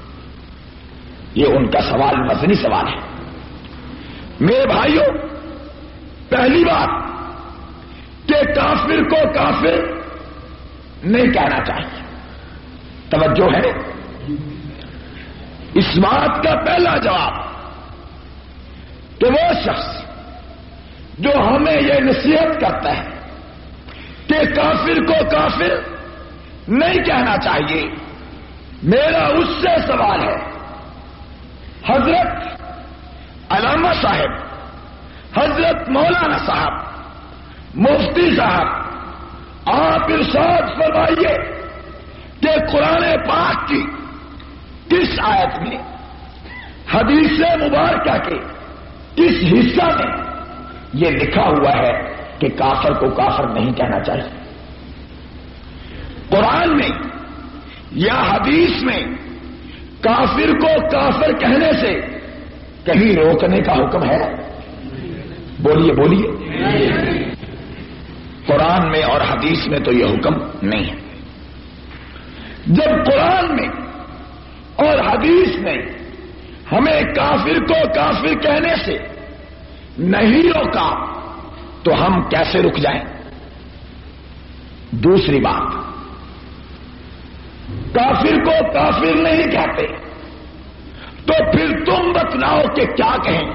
یہ ان کا سوال وزنی سوال ہے۔ میرے بھائیوں، پہلی بات کہ کافر کو کافر نہیں کہنا چاہیے، توجہ ہے؟ اس بات کا پہلا جواب کہ وہ شخص جو ہمیں یہ نصیحت کرتا ہے کہ کافر کو کافر نہیں کہنا چاہیے، میرا اس سے سوال ہے، حضرت علامہ صاحب، حضرت مولانا صاحب، مفتی صاحب، آپ ارشاد فرمائیے کہ قرآن پاک کی کس آیت میں، حدیث مبارکہ کے کس حصہ میں یہ لکھا ہوا ہے کہ کافر کو کافر نہیں کہنا چاہیے؟ قرآن میں یا حدیث میں کافر کو کافر کہنے سے کہیں روکنے کا حکم ہے؟ بولیے بولیے۔ قرآن میں اور حدیث میں تو یہ حکم نہیں ہے۔ جب قرآن میں اور حدیث میں ہمیں کافر کو کافر کہنے سے نہیں روکا تو ہم کیسے رک جائیں؟ دوسری بات، کافر کو کافر نہیں کہتے تو پھر تم بتلاؤ کہ کیا کہیں؟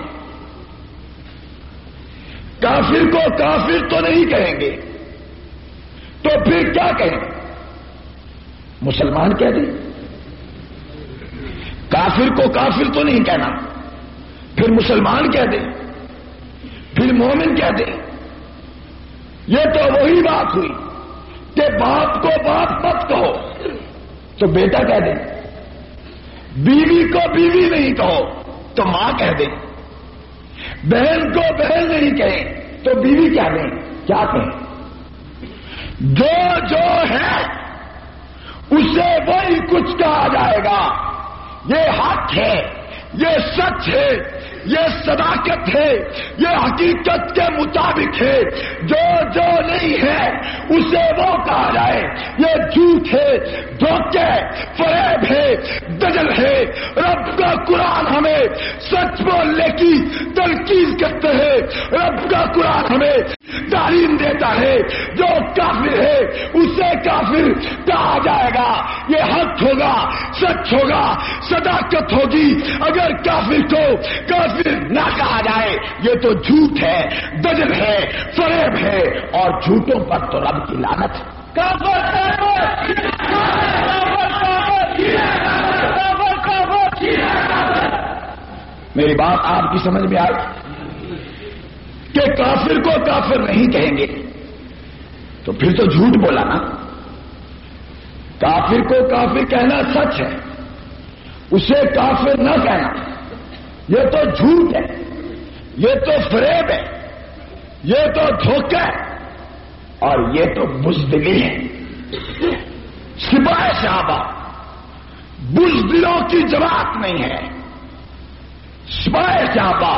کافر کو کافر تو نہیں کہیں گے تو پھر کیا کہیں؟ مسلمان کہہ دیں؟ کافر کو کافر تو نہیں کہنا، پھر مسلمان کہہ دیں؟ پھر مومن کہہ دیں یہ تو وہی بات ہوئی کہ باپ کو باپ مت کہو تو بیٹا کہہ دیں، بیوی کو بیوی نہیں کہو تو ماں کہہ دیں، بہن کو بہن نہیں کہیں تو بیوی کہہ دیں، کیا کہیں؟ جو جو ہے اسے وہی کچھ کہا جائے گا. یہ حق ہے، یہ سچ ہے، یہ صداقت ہے، یہ حقیقت کے مطابق ہے. جو جو نہیں ہے اسے وہ کہا جائے. یہ جھوٹ ہے، دھوکے، فریب ہے، دجل ہے. رب کا قرآن ہمیں سچ بولنے کی تلقین کرتے ہیں. رب کا قرآن ہمیں تعلیم دیتا ہے جو کافر ہے اسے کافر کہا جائے گا. یہ حق ہوگا، سچ ہوگا، صداقت ہوگی. اگر کافر کو کافر نہ کہا جائے یہ تو جھوٹ ہے، دجل ہے، فریب ہے، اور جھوٹوں پر تو رب کی لعنت ہے. کافر کافر میری بات آپ کی سمجھ میں آئی کہ کافر کو کافر نہیں کہیں گے تو پھر تو جھوٹ بولا نا. کافر کو کافر کہنا سچ ہے، اسے کافر نہ کہنا یہ تو جھوٹ ہے، یہ تو فریب ہے، یہ تو دھوکہ ہے، اور یہ تو بزدلی ہے. سپاہ صحابہ بزدلوں کی جماعت نہیں ہے. سپاہ صحابہ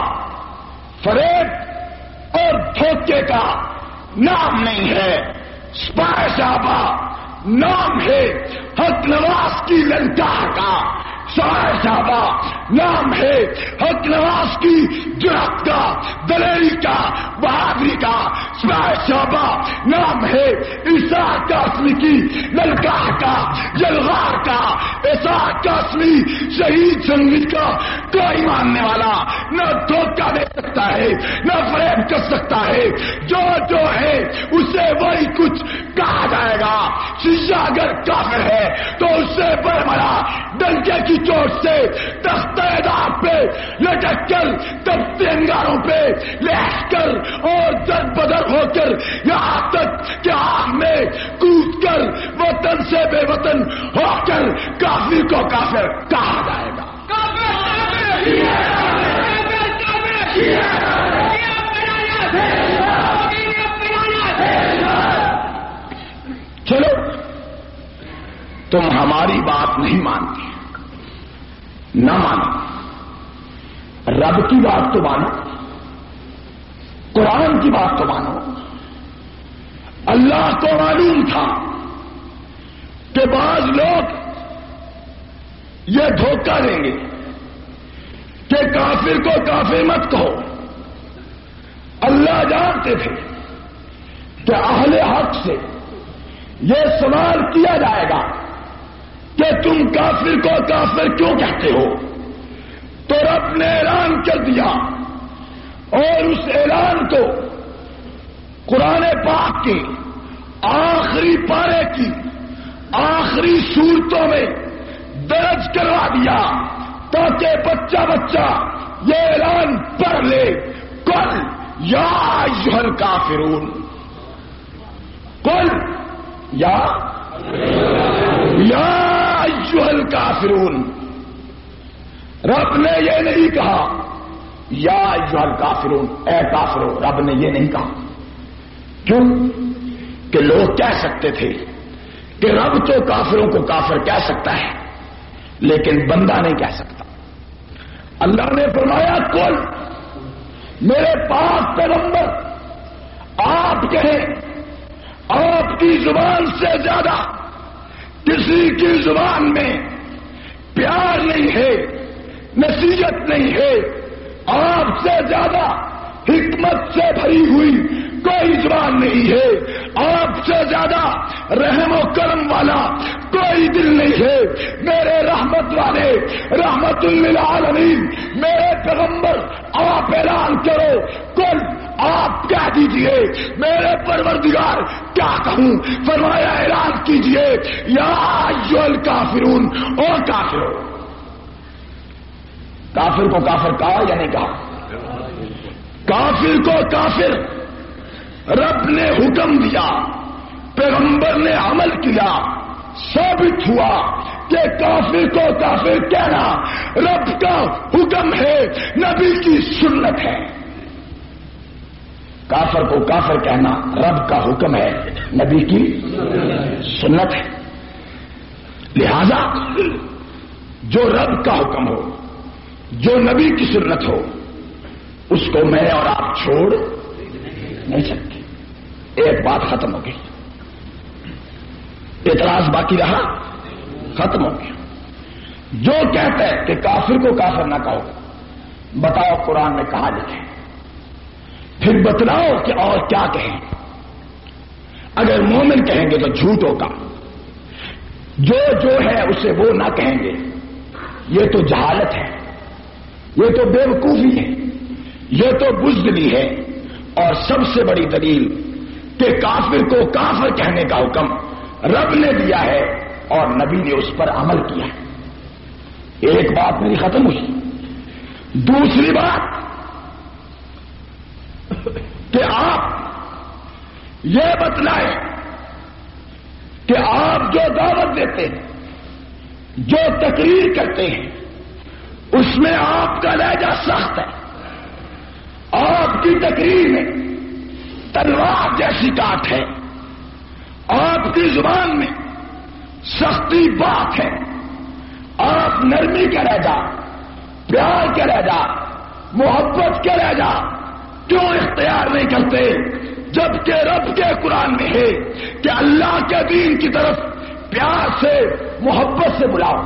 فریب اور دھوکے کا نام نہیں ہے. سپاہ صحابہ نام ہے حق نواز کی للکار کا. سپاہ صحابہ نام ہے حق نواز کی جرأت کا، دلیری کا، بہادری کا. سپاہ صحابہ نام ہے اسحاق قاسمی کی للکار کا، جلغار کا. اسحاق قاسمی شہید سنگی کا کوئی ماننے والا نہ دھوکہ دے سکتا ہے نہ فریب کر سکتا ہے. جو جو ہے اسے وہی کچھ کہا جائے گا. شیعہ اگر کافر ہے تو اس سے برملا ڈنکے کی چوٹ سے تختہ دار پہ لٹک کر تپتے انگاروں پہ لہٹ کر اور در بدر ہو کر یہاں تک کہ آگ میں کود کر وطن سے بے وطن ہو کر کافر کو کافر کہا جائے گا. چلو تم ہماری بات نہیں مانتے، نہ مانو، رب کی بات تو مانو، قرآن کی بات تو مانو. اللہ کو معلوم تھا کہ بعض لوگ یہ دھوکہ دیں گے کہ کافر کو کافر مت کہو. اللہ جانتے تھے کہ اہل حق سے یہ سوال کیا جائے گا کہ تم کافر کو کافر کیوں کہتے ہو. تو رب نے اعلان کر دیا، اور اس اعلان کو قرآن پاک کے آخری پارے کی آخری صورتوں میں درج کروا دیا تاکہ بچہ بچہ یہ اعلان پڑھ لے. قل یا ایھا الکافرون، قل یا یا ایھا الکافرون. رب نے یہ نہیں کہا یا ایھا الکافرون اے کافرو، رب نے یہ نہیں کہا. کیوں؟ کہ لوگ کہہ سکتے تھے کہ رب تو کافروں کو کافر کہہ سکتا ہے لیکن بندہ نہیں کہہ سکتا. اللہ نے فرمایا قل، میرے پاک پیغمبر آپ کہیں. آپ کی زبان سے زیادہ کسی کی زبان میں پیار نہیں ہے، نصیحت نہیں ہے. آپ سے زیادہ حکمت سے بھری ہوئی کوئی زبان نہیں ہے. آپ سے زیادہ رحم و کرم والا کوئی دل نہیں ہے. میرے رحمت والے رحمت للعالمین میرے پیغمبر آپ اعلان کرو. کل آپ کہہ دیجئے میرے پروردگار کیا کہوں. فرمایا اعلان کیجئے یا ایھا الکافرون، او کافروں. کافر کو کافر کہا یا نہیں کہا؟ کافر کو کافر رب نے حکم دیا، پیغمبر نے عمل کیا، ثابت ہوا کہ کافر کو کافر کہنا رب کا حکم ہے، نبی کی سنت ہے۔ کافر کو کافر کہنا رب کا حکم ہے، نبی کی سنت ہے۔ لہذا جو رب کا حکم ہو، جو نبی کی سنت ہو، اس کو میں اور آپ چھوڑ نہیں سکتے۔ ایک بات ختم ہو گئی، اعتراض باقی رہا، ختم ہو گیا۔ جو کہتا ہے کہ کافر کو کافر نہ کہو، بتاؤ قرآن میں کہاں لکھے، پھر بتلاؤ کہ اور کیا کہیں۔ اگر مومن کہیں گے تو جھوٹ ہوگا، جو جو ہے اسے وہ نہ کہیں گے، یہ تو جہالت ہے، یہ تو بے وقوفی ہے، یہ تو بزدلی ہے۔ اور سب سے بڑی دلیل کہ کافر کو کافر کہنے کا حکم رب نے دیا ہے اور نبی نے اس پر عمل کیا ہے۔ ایک بات میری ختم ہوئی۔ دوسری بات کہ آپ یہ بتلائیں کہ آپ جو دعوت دیتے ہیں، جو تقریر کرتے ہیں، اس میں آپ کا لہجہ سخت ہے، آپ کی تقریر میں تلوار جیسی کاٹ ہے، آپ کی زبان میں سختی بات ہے، آپ نرمی کا لہجہ، پیار کا لہجہ، محبت کا لہجہ کیوں اختیار نہیں کرتے، جبکہ رب کے قرآن میں ہے کہ اللہ کے دین کی طرف پیار سے، محبت سے بلاؤ۔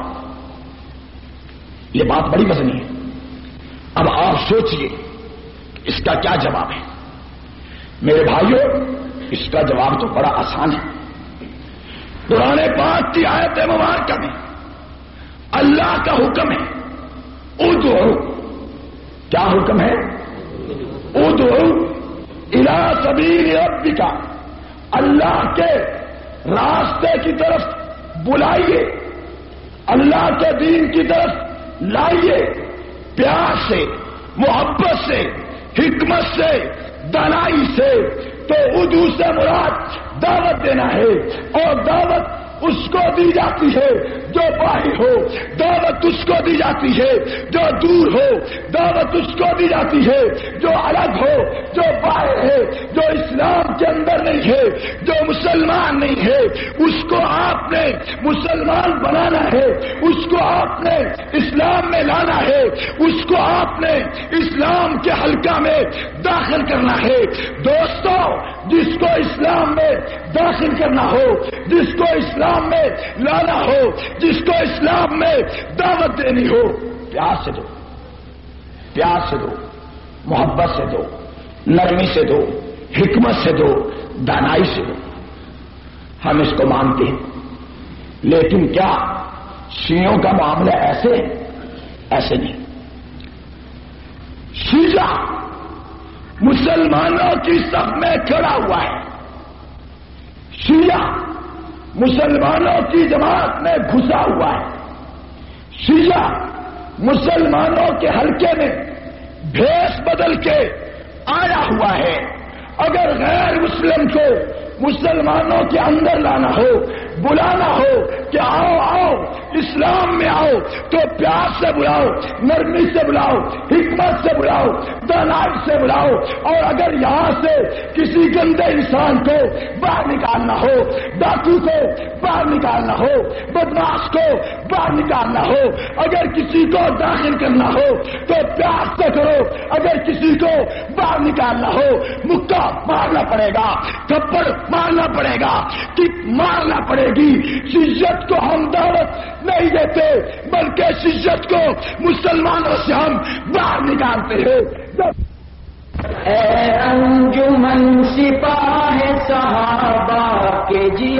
یہ بات بڑی وزنی ہے۔ اب آپ سوچئے اس کا کیا جواب ہے؟ میرے بھائیوں، اس کا جواب تو بڑا آسان ہے۔ قرآن پاک کی آیت مبارکہ میں اللہ کا حکم ہے، ادعو، کیا حکم ہے؟ ادعو الی سبیل ربک، اللہ کے راستے کی طرف بلائیے، اللہ کے دین کی طرف لائیے، پیار سے، محبت سے، حکمت سے، دانائی سے۔ تو ادعو سے مراد دعوت دینا ہے، اور دعوت اس کو دی جاتی ہے جو باہر ہو، دعوت اس کو دی جاتی ہے جو دور ہو، دعوت اس کو دی جاتی ہے جو الگ ہو، جو باہر ہے، جو اسلام کے اندر نہیں ہے، جو مسلمان نہیں ہے، اس کو آپ نے مسلمان بنانا ہے، اس کو آپ نے اسلام میں لانا ہے، اس کو آپ نے اسلام کے حلقہ میں داخل کرنا ہے۔ دوستو، جس کو اسلام میں داخل کرنا ہو، جس کو اسلام میں لانا ہو، جس کو اسلام میں دعوت دینی ہو، پیار سے دو، پیار سے دو، محبت سے دو، نرمی سے دو، حکمت سے دو، دانائی سے دو۔ ہم اس کو مانتے ہیں، لیکن کیا شیعوں کا معاملہ ایسے ایسے نہیں۔ شیعہ مسلمانوں کی صف میں کھڑا ہوا ہے، شیعہ مسلمانوں کی جماعت میں گھسا ہوا ہے، شیعہ مسلمانوں کے حلقے میں بھیس بدل کے آیا ہوا ہے۔ اگر غیر مسلم کو مسلمانوں کے اندر لانا ہو، بلانا ہو کہ آؤ آؤ اسلام میں آؤ، تو پیار سے بلاؤ، نرمی سے بلاؤ، حکمت سے بلاؤ، دانائی سے بلاؤ۔ اور اگر یہاں سے کسی گندے انسان کو باہر نکالنا ہو، ڈاکو کو باہر نکالنا ہو، بدماش کو باہر نکالنا ہو، اگر کسی کو داخل کرنا ہو تو پیار سے کرو، اگر کسی کو باہر نکالنا ہو مکہ مارنا پڑے گا، تھپڑ مارنا پڑے گا، کک مارنا پڑے گی۔ شیعت کو ہم دعوت نہیں دیتے، بلکہ شیعت کو مسلمانوں سے ہم باہر نکالتے ہیں۔ اے انجمن سپاہ صحابہ کے جی